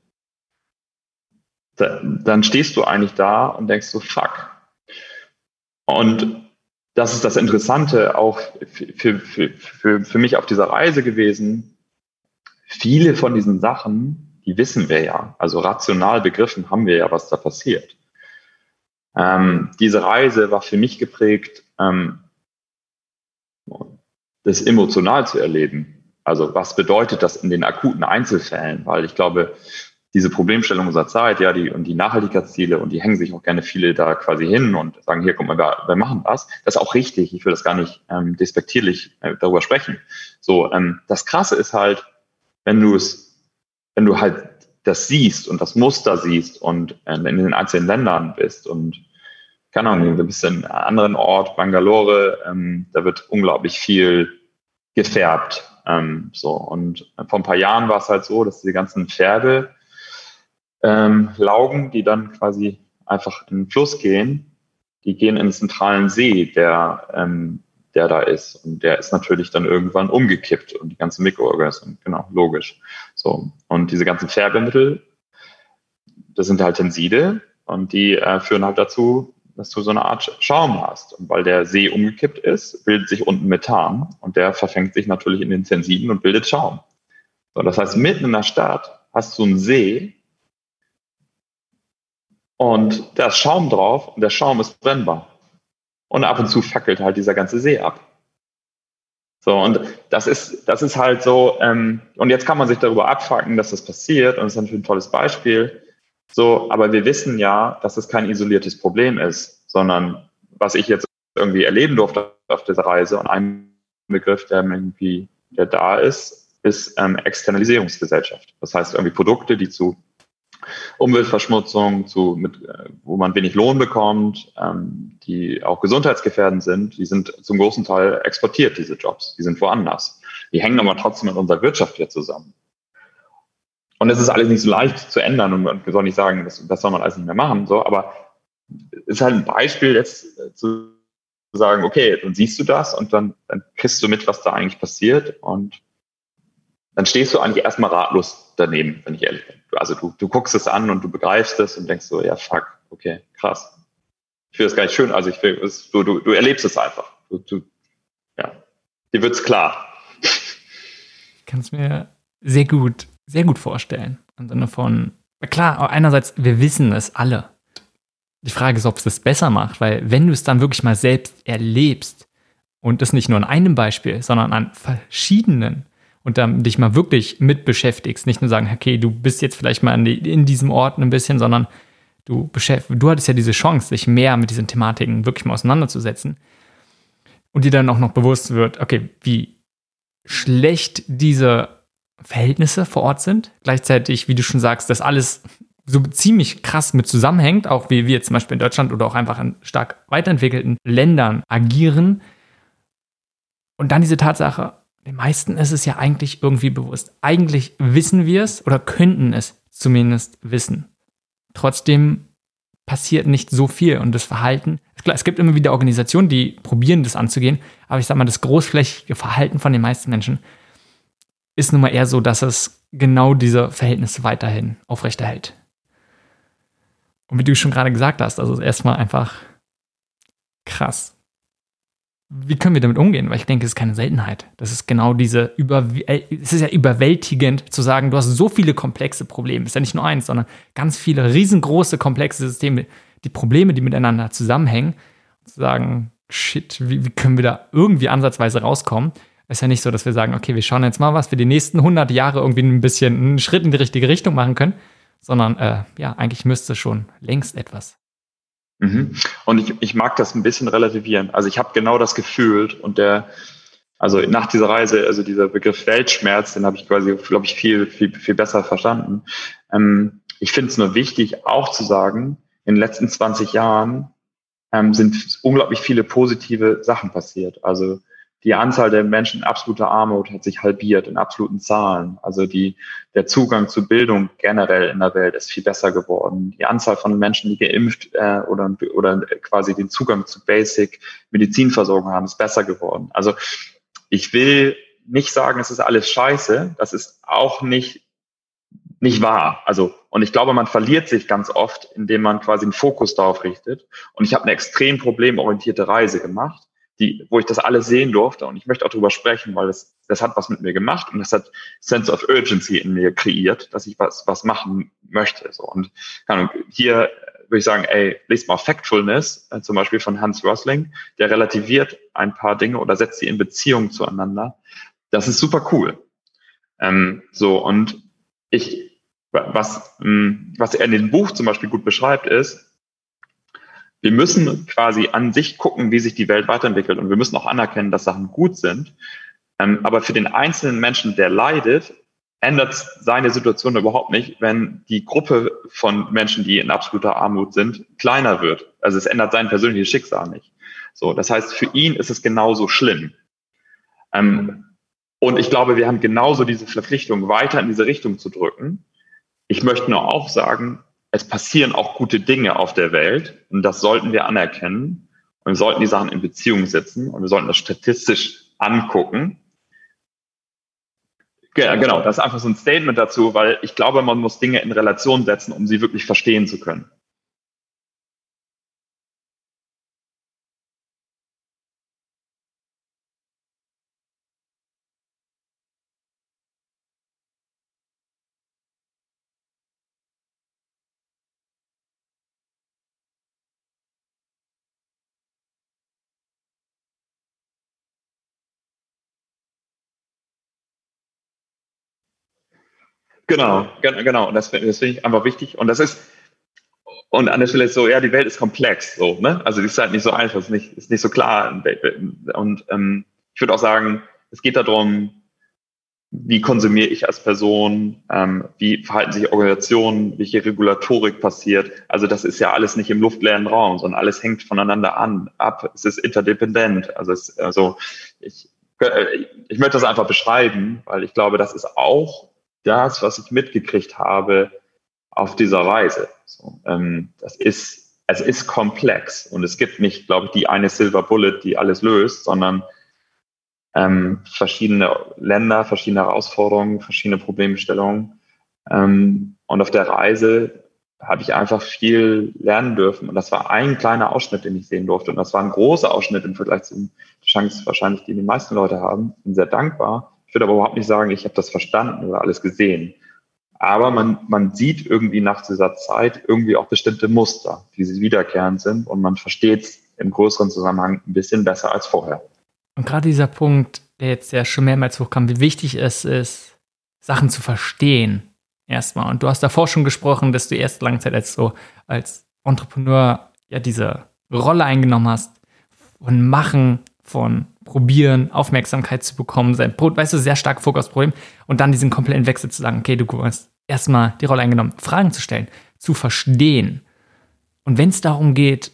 Speaker 2: da, dann stehst du eigentlich da und denkst so, fuck. Und das ist das Interessante auch für, für, für, für mich auf dieser Reise gewesen. Viele von diesen Sachen, die wissen wir ja, also rational begriffen haben wir ja, was da passiert. Ähm, diese Reise war für mich geprägt, ähm, das emotional zu erleben. Also was bedeutet das in den akuten Einzelfällen? Weil ich glaube, diese Problemstellung unserer Zeit, ja, die und die Nachhaltigkeitsziele, und die hängen sich auch gerne viele da quasi hin und sagen, hier, guck mal, wir, wir machen was. Das ist auch richtig. Ich will das gar nicht ähm, despektierlich äh, darüber sprechen. So, ähm, das Krasse ist halt, wenn du es, wenn du halt das siehst und das Muster siehst und äh, in den einzelnen Ländern bist und keine Ahnung, du bist in einem anderen Ort, Bangalore, ähm, da wird unglaublich viel gefärbt. Ähm, so. Und vor ein paar Jahren war es halt so, dass die ganzen Färbe ähm, Laugen, die dann quasi einfach in den Fluss gehen, die gehen in den zentralen See, der, ähm, der da ist. Und der ist natürlich dann irgendwann umgekippt und die ganzen Mikroorganismen, genau, logisch. So. Und diese ganzen Färbemittel, das sind halt Tenside und die äh, führen halt dazu, dass du so eine Art Schaum hast. Und weil der See umgekippt ist, bildet sich unten Methan und der verfängt sich natürlich in den Tensiden und bildet Schaum. So, das heißt, mitten in der Stadt hast du einen See und da ist Schaum drauf und der Schaum ist brennbar. Und ab und zu fackelt halt dieser ganze See ab. So, und das ist, das ist halt so, ähm, und jetzt kann man sich darüber abfacken, dass das passiert, und das ist natürlich ein tolles Beispiel. So, aber wir wissen ja, dass es kein isoliertes Problem ist, sondern was ich jetzt irgendwie erleben durfte auf dieser Reise, und ein Begriff, der irgendwie, der da ist, ist ähm, Externalisierungsgesellschaft. Das heißt irgendwie Produkte, die zu Umweltverschmutzung, zu, mit, wo man wenig Lohn bekommt, ähm, die auch gesundheitsgefährdend sind, die sind zum großen Teil exportiert, diese Jobs. Die sind woanders. Die hängen aber trotzdem mit unserer Wirtschaft hier zusammen. Und es ist alles nicht so leicht zu ändern, und man soll nicht sagen, das, das soll man alles nicht mehr machen, so, aber es ist halt ein Beispiel jetzt äh, zu sagen, okay, dann siehst du das und dann, dann kriegst du mit, was da eigentlich passiert, und dann stehst du eigentlich erstmal ratlos daneben, wenn ich ehrlich bin. Also du, du guckst es an und du begreifst es und denkst so, ja, fuck, okay, krass. Ich finde das gar nicht schön, also ich will, es, du, du, du erlebst es einfach. Du, du, ja, dir wird's klar.
Speaker 1: Ich kann es mir sehr gut sehr gut vorstellen. Im Sinne von, klar, einerseits, wir wissen es alle. Die Frage ist, ob es das besser macht, weil wenn du es dann wirklich mal selbst erlebst und das nicht nur an einem Beispiel, sondern an verschiedenen und dann dich mal wirklich mit beschäftigst, nicht nur sagen, okay, du bist jetzt vielleicht mal in, die, in diesem Ort ein bisschen, sondern du beschäftigst, du hattest ja diese Chance, dich mehr mit diesen Thematiken wirklich mal auseinanderzusetzen und dir dann auch noch bewusst wird, okay, wie schlecht diese Verhältnisse vor Ort sind. Gleichzeitig, wie du schon sagst, dass alles so ziemlich krass mit zusammenhängt, auch wie wir zum Beispiel in Deutschland oder auch einfach in stark weiterentwickelten Ländern agieren. Und dann diese Tatsache, den meisten ist es ja eigentlich irgendwie bewusst. Eigentlich wissen wir es oder könnten es zumindest wissen. Trotzdem passiert nicht so viel und das Verhalten, klar, es gibt immer wieder Organisationen, die probieren, das anzugehen, aber ich sag mal, das großflächige Verhalten von den meisten Menschen ist nun mal eher so, dass es genau diese Verhältnisse weiterhin aufrechterhält. Und wie du schon gerade gesagt hast, also erstmal einfach krass. Wie können wir damit umgehen? Weil ich denke, es ist keine Seltenheit. Das ist genau diese, Über es ist ja überwältigend zu sagen, du hast so viele komplexe Probleme. Es ist ja nicht nur eins, sondern ganz viele riesengroße, komplexe Systeme, die Probleme, die miteinander zusammenhängen. Zu sagen, shit, wie, wie können wir da irgendwie ansatzweise rauskommen? Es ist ja nicht so, dass wir sagen, okay, wir schauen jetzt mal, was wir die nächsten hundert Jahre irgendwie ein bisschen einen Schritt in die richtige Richtung machen können, sondern äh, ja, eigentlich müsste schon längst etwas.
Speaker 2: Mhm. Und ich, ich mag das ein bisschen relativieren. Also ich habe genau das gefühlt und der, also nach dieser Reise, also dieser Begriff Weltschmerz, den habe ich quasi, glaube ich, viel, viel, viel besser verstanden. Ähm, ich finde es nur wichtig, auch zu sagen, in den letzten zwanzig Jahren ähm, sind unglaublich viele positive Sachen passiert. Also die Anzahl der Menschen in absoluter Armut hat sich halbiert in absoluten Zahlen. Also die, der Zugang zu Bildung generell in der Welt ist viel besser geworden. Die Anzahl von Menschen, die geimpft äh, oder, oder quasi den Zugang zu Basic Medizinversorgung haben, ist besser geworden. Also ich will nicht sagen, es ist alles scheiße. Das ist auch nicht, nicht wahr. Also, und ich glaube, man verliert sich ganz oft, indem man quasi einen Fokus darauf richtet. Und ich habe eine extrem problemorientierte Reise gemacht, die, wo ich das alles sehen durfte. Und ich möchte auch darüber sprechen, weil das, das hat was mit mir gemacht und das hat Sense of Urgency in mir kreiert, dass ich was, was machen möchte. So. Und keine Ahnung, hier würde ich sagen, ey, lest mal Factfulness, äh, zum Beispiel von Hans Rosling, der relativiert ein paar Dinge oder setzt sie in Beziehung zueinander. Das ist super cool. Ähm, so, und ich, was, mh, was er in dem Buch zum Beispiel gut beschreibt, ist, wir müssen quasi an sich gucken, wie sich die Welt weiterentwickelt. Und wir müssen auch anerkennen, dass Sachen gut sind. Ähm, aber für den einzelnen Menschen, der leidet, ändert seine Situation überhaupt nicht, wenn die Gruppe von Menschen, die in absoluter Armut sind, kleiner wird. Also es ändert sein persönliches Schicksal nicht. So, das heißt, für ihn ist es genauso schlimm. Ähm, und ich glaube, wir haben genauso diese Verpflichtung, weiter in diese Richtung zu drücken. Ich möchte nur auch sagen, es passieren auch gute Dinge auf der Welt und das sollten wir anerkennen und wir sollten die Sachen in Beziehung setzen und wir sollten das statistisch angucken. Ja, genau, das ist einfach so ein Statement dazu, weil ich glaube, man muss Dinge in Relation setzen, um sie wirklich verstehen zu können. Genau, genau. Und das, das finde ich einfach wichtig. Und das ist, und an der Stelle ist so, ja, die Welt ist komplex, so, ne? Also, die ist halt nicht so einfach, ist nicht, ist nicht so klar. Und ähm, ich würde auch sagen, es geht darum, wie konsumiere ich als Person, ähm, wie verhalten sich Organisationen, welche Regulatorik passiert. Also, das ist ja alles nicht im luftleeren Raum, sondern alles hängt voneinander an, ab. Es ist interdependent. Also, es, also ich, ich möchte das einfach beschreiben, weil ich glaube, das ist auch das, was ich mitgekriegt habe auf dieser Reise. So, ähm, das ist, es ist komplex und es gibt nicht, glaube ich, die eine Silver Bullet, die alles löst, sondern ähm, verschiedene Länder, verschiedene Herausforderungen, verschiedene Problemstellungen. Ähm, und auf der Reise habe ich einfach viel lernen dürfen. Und das war ein kleiner Ausschnitt, den ich sehen durfte. Und das war ein großer Ausschnitt im Vergleich zu den Chancen wahrscheinlich, die die meisten Leute haben. Ich bin sehr dankbar. Ich würde aber überhaupt nicht sagen, ich habe das verstanden oder alles gesehen. Aber man, man sieht irgendwie nach dieser Zeit irgendwie auch bestimmte Muster, die wiederkehrend sind. Und man versteht es im größeren Zusammenhang ein bisschen besser als vorher.
Speaker 1: Und gerade dieser Punkt, der jetzt ja schon mehrmals hochkam, wie wichtig es ist, Sachen zu verstehen. Erstmal. Und du hast davor schon gesprochen, dass du erst lange Zeit als so als Entrepreneur ja diese Rolle eingenommen hast, von Machen, von Probieren, Aufmerksamkeit zu bekommen, sein, weißt du, sehr stark Fokus aufs Problem und dann diesen kompletten Wechsel zu sagen, okay, du hast erstmal die Rolle eingenommen, Fragen zu stellen, zu verstehen. Und wenn es darum geht,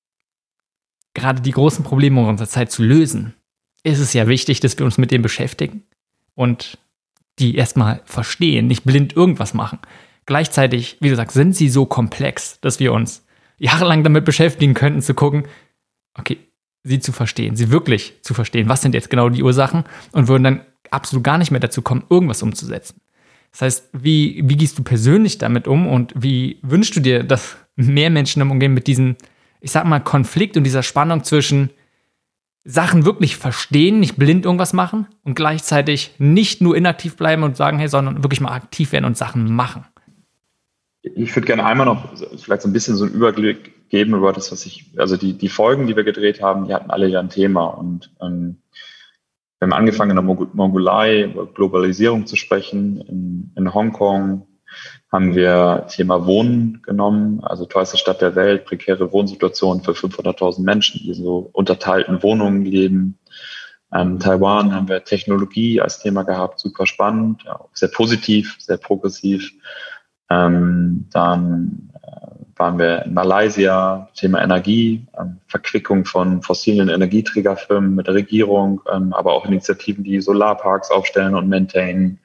Speaker 1: gerade die großen Probleme unserer Zeit zu lösen, ist es ja wichtig, dass wir uns mit dem beschäftigen und die erstmal verstehen, nicht blind irgendwas machen. Gleichzeitig, wie du sagst, sind sie so komplex, dass wir uns jahrelang damit beschäftigen könnten, zu gucken, okay, sie zu verstehen, sie wirklich zu verstehen, was sind jetzt genau die Ursachen und würden dann absolut gar nicht mehr dazu kommen, irgendwas umzusetzen. Das heißt, wie, wie gehst du persönlich damit um und wie wünschst du dir, dass mehr Menschen damit umgehen mit diesem, ich sag mal, Konflikt und dieser Spannung zwischen Sachen wirklich verstehen, nicht blind irgendwas machen und gleichzeitig nicht nur inaktiv bleiben und sagen, hey, sondern wirklich mal aktiv werden und Sachen machen?
Speaker 2: Ich würde gerne einmal noch vielleicht so ein bisschen so einen Überblick geben über das, was ich, also die, die Folgen, die wir gedreht haben, die hatten alle ja ein Thema und ähm, wir haben angefangen in der Mongolei über Globalisierung zu sprechen. In, in Hongkong haben wir Thema Wohnen genommen, also teuerste Stadt der Welt, prekäre Wohnsituation für fünfhunderttausend Menschen, die so unterteilten Wohnungen leben. In Taiwan haben wir Technologie als Thema gehabt, super spannend, ja, sehr positiv, sehr progressiv. Ähm, dann äh, waren wir in Malaysia, Thema Energie, ähm, Verquickung von fossilen Energieträgerfirmen mit der Regierung, ähm, aber auch Initiativen, die Solarparks aufstellen und maintainen.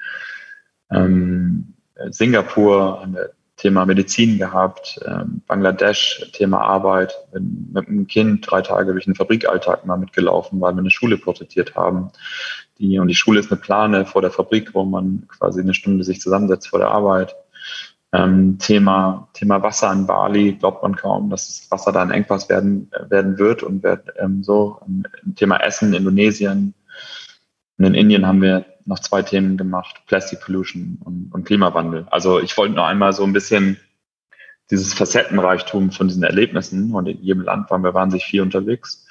Speaker 2: Ähm, Singapur haben wir Thema Medizin gehabt, ähm, Bangladesch, Thema Arbeit, bin mit einem Kind drei Tage durch den Fabrikalltag mal mitgelaufen, weil wir eine Schule porträtiert haben. Die, und die Schule ist eine Plane vor der Fabrik, wo man quasi eine Stunde sich zusammensetzt vor der Arbeit. Ähm, Thema, Thema Wasser in Bali, glaubt man kaum, dass das Wasser da ein Engpass werden, werden wird und wird ähm, so. Ähm, Thema Essen, Indonesien. Und in Indien haben wir noch zwei Themen gemacht, Plastic Pollution und, und Klimawandel. Also ich wollte noch einmal so ein bisschen dieses Facettenreichtum von diesen Erlebnissen, und in jedem Land waren wir wahnsinnig viel unterwegs.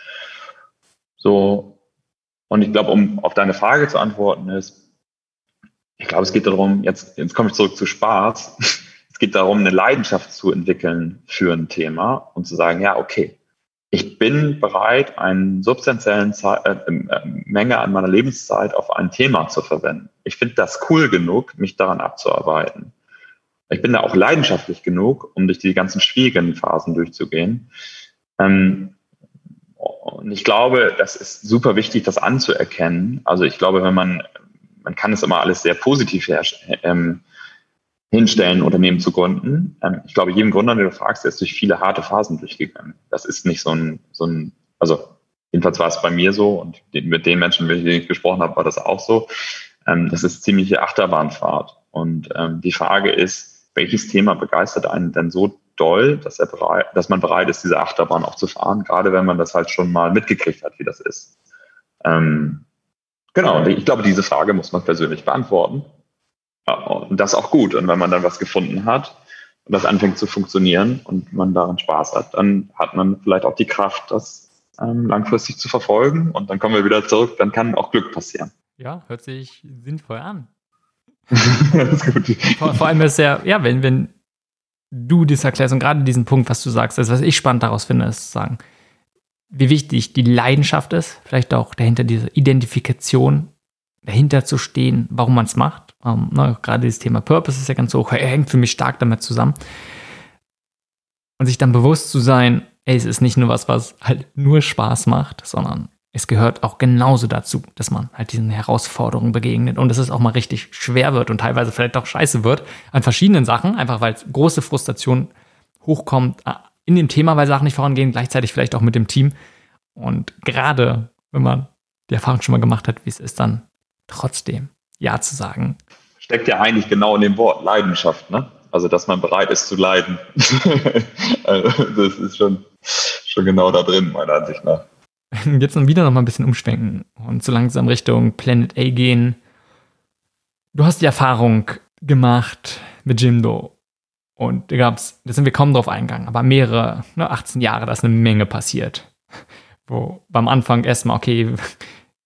Speaker 2: So, und ich glaube, um auf deine Frage zu antworten, ist, ich glaube, es geht darum, jetzt, jetzt komme ich zurück zu Spaß, es geht darum, eine Leidenschaft zu entwickeln für ein Thema und zu sagen, ja, okay, ich bin bereit, eine substanzielle Zeit, äh, äh, Menge an meiner Lebenszeit auf ein Thema zu verwenden. Ich finde das cool genug, mich daran abzuarbeiten. Ich bin da auch leidenschaftlich genug, um durch die ganzen schwierigen Phasen durchzugehen. Ähm, und ich glaube, das ist super wichtig, das anzuerkennen. Also ich glaube, wenn man, man kann es immer alles sehr positiv herstellen, ähm, hinstellen, Unternehmen zu gründen. Ähm, ich glaube, jedem Gründer, den du fragst, der ist durch viele harte Phasen durchgegangen. Das ist nicht so ein, so ein, also jedenfalls war es bei mir so und mit den Menschen, mit denen ich gesprochen habe, war das auch so. Ähm, das ist ziemliche Achterbahnfahrt. Und ähm, die Frage ist, welches Thema begeistert einen denn so doll, dass, er bereit, dass man bereit ist, diese Achterbahn auch zu fahren, gerade wenn man das halt schon mal mitgekriegt hat, wie das ist. Ähm, genau, und ich glaube, diese Frage muss man persönlich beantworten. Und das auch gut. Und wenn man dann was gefunden hat und das anfängt zu funktionieren und man daran Spaß hat, dann hat man vielleicht auch die Kraft, das ähm, langfristig zu verfolgen. Und dann kommen wir wieder zurück, dann kann auch Glück passieren.
Speaker 1: Ja, hört sich sinnvoll an.
Speaker 2: Das ist gut.
Speaker 1: Vor, vor allem ist ja, ja, wenn, wenn du das erklärst und gerade diesen Punkt, was du sagst, das, was ich spannend daraus finde, ist zu sagen, wie wichtig die Leidenschaft ist, vielleicht auch dahinter diese Identifikation, dahinter zu stehen, warum man es macht. Um, ne, gerade dieses Thema Purpose ist ja ganz hoch, er hängt für mich stark damit zusammen. Und sich dann bewusst zu sein, ey, es ist nicht nur was, was halt nur Spaß macht, sondern es gehört auch genauso dazu, dass man halt diesen Herausforderungen begegnet und dass es auch mal richtig schwer wird und teilweise vielleicht auch scheiße wird an verschiedenen Sachen, einfach weil große Frustration hochkommt in dem Thema, weil Sachen nicht vorangehen, gleichzeitig vielleicht auch mit dem Team. Und gerade, wenn man die Erfahrung schon mal gemacht hat, wie es ist, dann trotzdem Ja zu sagen.
Speaker 2: Steckt ja eigentlich genau in dem Wort Leidenschaft, ne? Also, dass man bereit ist zu leiden. Also, das ist schon, schon genau da drin, meiner Ansicht nach.
Speaker 1: Jetzt noch wieder noch mal ein bisschen umschwenken und so langsam Richtung Planet A gehen. Du hast die Erfahrung gemacht mit Jimdo und da gab's, da sind wir kaum drauf eingegangen, aber mehrere, ne, achtzehn Jahre, da ist eine Menge passiert. Wo beim Anfang erstmal, okay,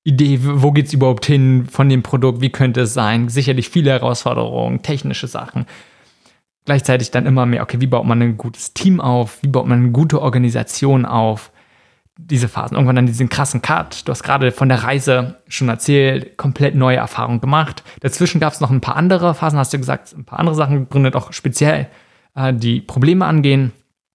Speaker 1: Idee, wo geht es überhaupt hin von dem Produkt, wie könnte es sein, sicherlich viele Herausforderungen, technische Sachen. Gleichzeitig dann immer mehr, okay, wie baut man ein gutes Team auf, wie baut man eine gute Organisation auf, diese Phasen. Irgendwann dann diesen krassen Cut, du hast gerade von der Reise schon erzählt, komplett neue Erfahrungen gemacht. Dazwischen gab es noch ein paar andere Phasen, hast du gesagt, ein paar andere Sachen gegründet, auch speziell äh, die Probleme angehen.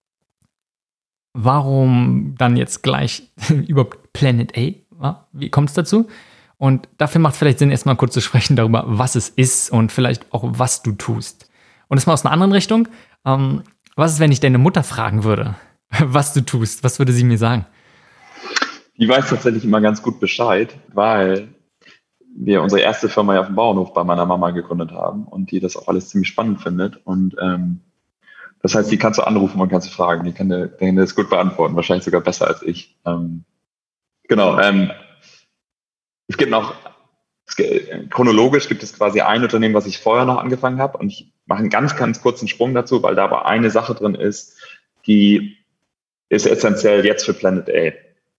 Speaker 1: Warum dann jetzt gleich überhaupt Planet A? Wie kommt es dazu? Und dafür macht es vielleicht Sinn, erstmal kurz zu sprechen darüber, was es ist und vielleicht auch, was du tust. Und das mal aus einer anderen Richtung. Ähm, was ist, wenn ich deine Mutter fragen würde, was du tust? Was würde sie mir sagen?
Speaker 2: Die weiß tatsächlich immer ganz gut Bescheid, weil wir unsere erste Firma ja auf dem Bauernhof bei meiner Mama gegründet haben und die das auch alles ziemlich spannend findet. Und ähm, das heißt, die kannst du anrufen und kannst du fragen. Die kann dir, die kann dir das gut beantworten, wahrscheinlich sogar besser als ich. Ähm, genau. Ähm, es gibt noch, es gibt, chronologisch gibt es quasi ein Unternehmen, was ich vorher noch angefangen habe. Und ich mache einen ganz, ganz kurzen Sprung dazu, weil da aber eine Sache drin ist, die ist essentiell jetzt für Planet A.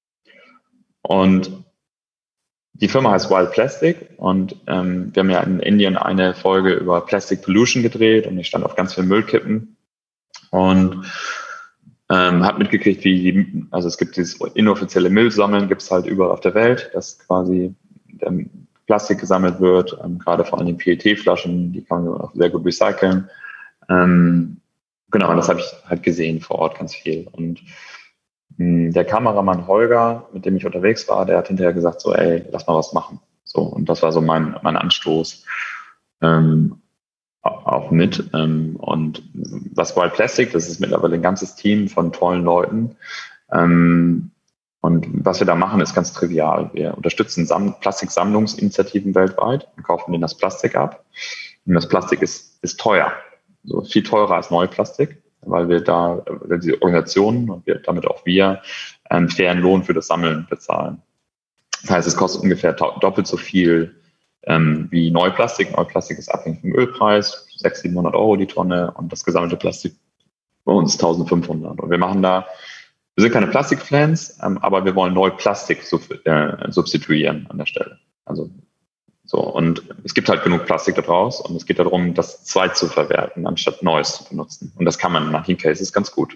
Speaker 2: Und die Firma heißt Wild Plastic und ähm, wir haben ja in Indien eine Folge über Plastic Pollution gedreht und ich stand auf ganz vielen Müllkippen und ähm, habe mitgekriegt, wie die, also es gibt dieses inoffizielle Müllsammeln, gibt es halt überall auf der Welt, dass quasi der Plastik gesammelt wird, ähm, gerade vor allem P E T-Flaschen, die kann man auch sehr gut recyceln. Ähm, genau, und das habe ich halt gesehen vor Ort ganz viel. Und mh, der Kameramann Holger, mit dem ich unterwegs war, der hat hinterher gesagt, so, ey, lass mal was machen. So, und das war so mein, mein Anstoß. Ähm, auch mit. Ähm, und das Wild Plastic, das ist mittlerweile ein ganzes Team von tollen Leuten. Ähm, und was wir da machen, ist ganz trivial. Wir unterstützen Sam- Plastiksammlungsinitiativen weltweit und kaufen denen das Plastik ab. Und das Plastik ist, ist teuer. So viel teurer als Neuplastik, weil wir da, weil diese Organisationen und wir, damit auch wir, einen fairen Lohn für das Sammeln bezahlen. Das heißt, es kostet ungefähr doppelt so viel ähm, wie Neuplastik. Neuplastik ist abhängig vom Ölpreis, sechshundert, siebenhundert Euro die Tonne und das gesammelte Plastik bei uns eintausendfünfhundert. Und wir machen da, wir sind keine Plastikfans, ähm, aber wir wollen Neuplastik sub, äh, substituieren an der Stelle. Also so, und es gibt halt genug Plastik da draus und es geht darum, das zweit zu verwerten, anstatt Neues zu benutzen. Und das kann man in manchen Cases ganz gut.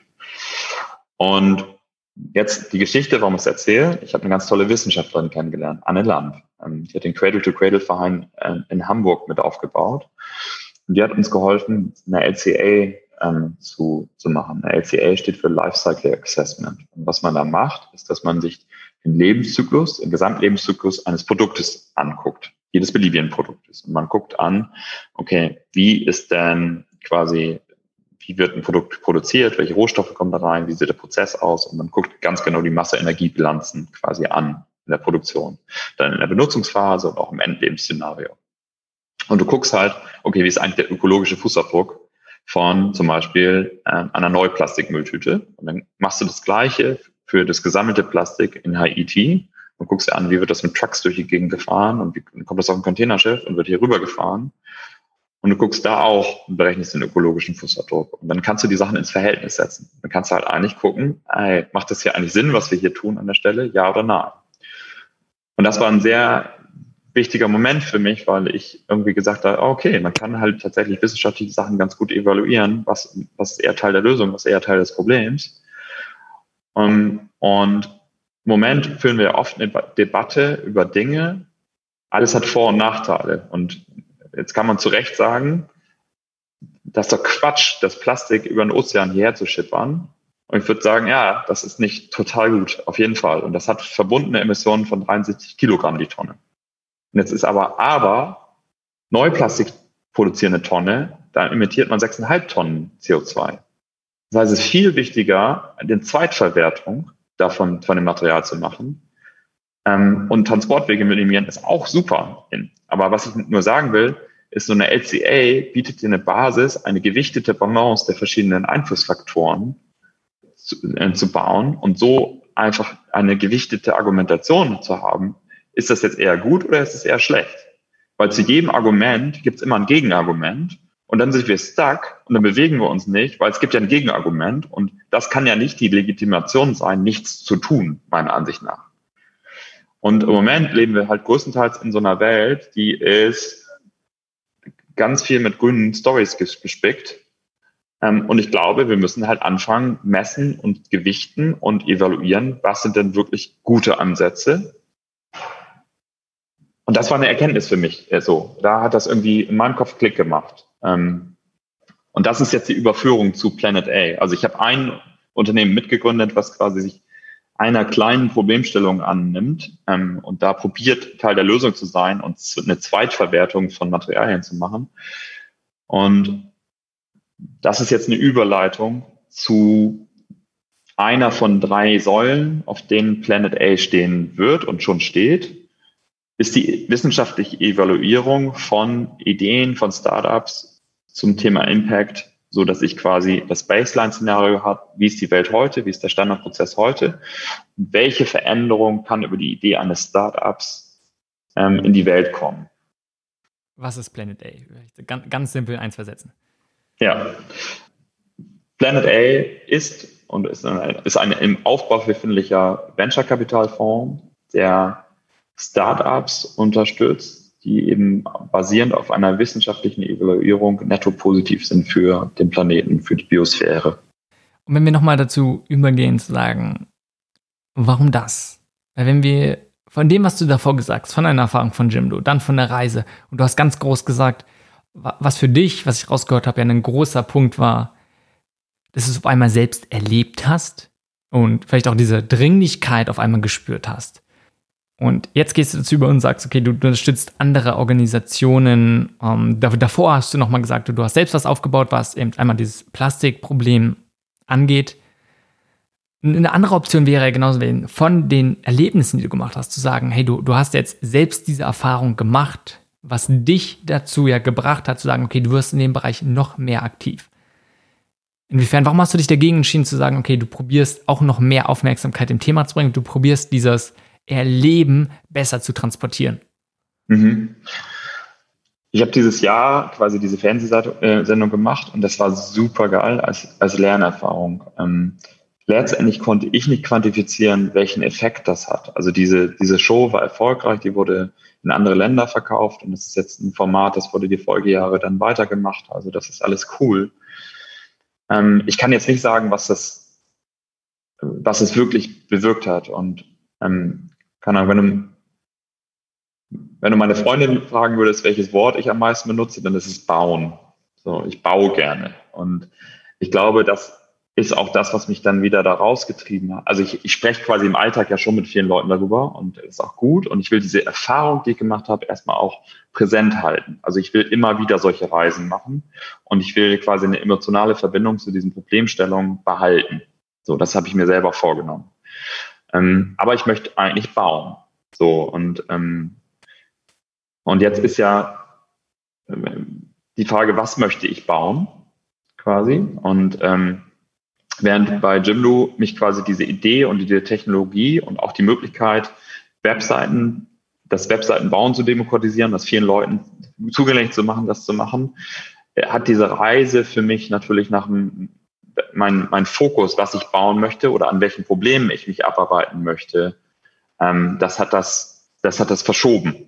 Speaker 2: Und jetzt die Geschichte, warum ich es erzähle. Ich habe eine ganz tolle Wissenschaftlerin kennengelernt, Anne Lamp. Die hat den Cradle-to-Cradle-Verein in Hamburg mit aufgebaut. Und die hat uns geholfen, eine L C A ähm, zu, zu machen. Eine L C A steht für Lifecycle Assessment. Und was man da macht, ist, dass man sich den Lebenszyklus, den Gesamtlebenszyklus eines Produktes anguckt. Jedes beliebigen Produktes. Und man guckt an, okay, wie ist denn quasi, wie wird ein Produkt produziert, welche Rohstoffe kommen da rein, wie sieht der Prozess aus und man guckt ganz genau die Masse-Energie-Bilanzen quasi an in der Produktion. Dann in der Benutzungsphase und auch im Endlebensszenario. Und du guckst halt, okay, wie ist eigentlich der ökologische Fußabdruck von zum Beispiel äh, einer Neuplastikmülltüte. Und dann machst du das Gleiche für das gesammelte Plastik in H I T und guckst dir an, wie wird das mit Trucks durch die Gegend gefahren und wie kommt das auf ein Containerschiff und wird hier rüber gefahren. Und du guckst da auch und berechnest den ökologischen Fußabdruck. Und dann kannst du die Sachen ins Verhältnis setzen. Dann kannst du halt eigentlich gucken, ey, macht das hier eigentlich Sinn, was wir hier tun an der Stelle? Ja oder nein? Und das war ein sehr wichtiger Moment für mich, weil ich irgendwie gesagt habe, okay, man kann halt tatsächlich wissenschaftliche Sachen ganz gut evaluieren. Was, was ist eher Teil der Lösung, was ist eher Teil des Problems? Um, und im Moment führen wir oft eine Debatte über Dinge. Alles hat Vor- und Nachteile. Und jetzt kann man zu Recht sagen, das ist doch Quatsch, das Plastik über den Ozean hierher zu schippern. Und ich würde sagen, ja, das ist nicht total gut, auf jeden Fall. Und das hat verbundene Emissionen von dreiundsiebzig Kilogramm die Tonne. Und jetzt ist aber, aber Neuplastik produzierende Tonne, da emittiert man sechs Komma fünf Tonnen C O zwei. Das heißt, es ist viel wichtiger, eine Zweitverwertung davon, von dem Material zu machen. Ähm, und Transportwege minimieren ist auch super. Aber was ich nur sagen will, ist, so eine L C A bietet dir eine Basis, eine gewichtete Balance der verschiedenen Einflussfaktoren zu, äh, zu bauen und so einfach eine gewichtete Argumentation zu haben. Ist das jetzt eher gut oder ist es eher schlecht? Weil zu jedem Argument gibt es immer ein Gegenargument und dann sind wir stuck und dann bewegen wir uns nicht, weil es gibt ja ein Gegenargument und das kann ja nicht die Legitimation sein, nichts zu tun, meiner Ansicht nach. Und im Moment leben wir halt größtenteils in so einer Welt, die ist ganz viel mit grünen Stories gespickt. Und ich glaube, wir müssen halt anfangen, messen und gewichten und evaluieren, was sind denn wirklich gute Ansätze. Und das war eine Erkenntnis für mich. So, da hat das irgendwie in meinem Kopf Klick gemacht. Und das ist jetzt die Überführung zu Planet A. Also ich habe ein Unternehmen mitgegründet, was quasi sich einer kleinen Problemstellung annimmt ähm, und da probiert, Teil der Lösung zu sein und eine Zweitverwertung von Materialien zu machen. Und das ist jetzt eine Überleitung zu einer von drei Säulen, auf denen Planet A stehen wird und schon steht, ist die wissenschaftliche Evaluierung von Ideen, von Startups zum Thema Impact, so dass ich quasi das Baseline-Szenario habe, wie ist die Welt heute, wie ist der Standardprozess heute und welche Veränderung kann über die Idee eines Startups ähm, in die Welt kommen.
Speaker 1: Was ist Planet A? Ganz, ganz simpel eins versetzen.
Speaker 2: Ja, Planet A ist und ist ein, ist ein im Aufbau befindlicher Venture-Kapitalfonds, der Startups unterstützt, die eben basierend auf einer wissenschaftlichen Evaluierung netto positiv sind für den Planeten, für die Biosphäre.
Speaker 1: Und wenn wir nochmal dazu übergehen zu sagen, warum das? Weil wenn wir von dem, was du davor gesagt hast, von deiner Erfahrung von Jimdo, dann von der Reise, und du hast ganz groß gesagt, was für dich, was ich rausgehört habe, ja ein großer Punkt war, dass du es auf einmal selbst erlebt hast und vielleicht auch diese Dringlichkeit auf einmal gespürt hast. Und jetzt gehst du dazu über und sagst, okay, du, du unterstützt andere Organisationen. Ähm, davor hast du nochmal gesagt, du, du hast selbst was aufgebaut, was eben einmal dieses Plastikproblem angeht. Eine andere Option wäre ja genauso, von den Erlebnissen, die du gemacht hast, zu sagen, hey, du, du hast jetzt selbst diese Erfahrung gemacht, was dich dazu ja gebracht hat, zu sagen, okay, du wirst in dem Bereich noch mehr aktiv. Inwiefern, warum hast du dich dagegen entschieden zu sagen, okay, du probierst auch noch mehr Aufmerksamkeit dem Thema zu bringen, du probierst dieses Erleben besser zu transportieren?
Speaker 2: Mhm. Ich habe dieses Jahr quasi diese Fernsehsendung gemacht und das war super geil als, als Lernerfahrung. Ähm, letztendlich konnte ich nicht quantifizieren, welchen Effekt das hat. Also diese, diese Show war erfolgreich, die wurde in andere Länder verkauft und das ist jetzt ein Format, das wurde die Folgejahre dann weitergemacht. Also das ist alles cool. Ähm, ich kann jetzt nicht sagen, was das, was es wirklich bewirkt hat und ähm, keine Ahnung, wenn du, wenn du meine Freundin fragen würdest, welches Wort ich am meisten benutze, dann ist es bauen. So, ich baue gerne. Und ich glaube, das ist auch das, was mich dann wieder da rausgetrieben hat. Also ich, ich spreche quasi im Alltag ja schon mit vielen Leuten darüber und das ist auch gut. Und ich will diese Erfahrung, die ich gemacht habe, erstmal auch präsent halten. Also ich will immer wieder solche Reisen machen und ich will quasi eine emotionale Verbindung zu diesen Problemstellungen behalten. So, das habe ich mir selber vorgenommen. Ähm, aber ich möchte eigentlich bauen. So, und, ähm, und jetzt ist ja ähm, die Frage, was möchte ich bauen, quasi. Und ähm, während bei Jimdo mich quasi diese Idee und diese Technologie und auch die Möglichkeit, Webseiten, das Webseitenbauen zu demokratisieren, das vielen Leuten zugänglich zu machen, das zu machen, hat diese Reise für mich natürlich nach dem Mein, mein Fokus, was ich bauen möchte oder an welchen Problemen ich mich abarbeiten möchte, ähm, das hat das, das hat das verschoben.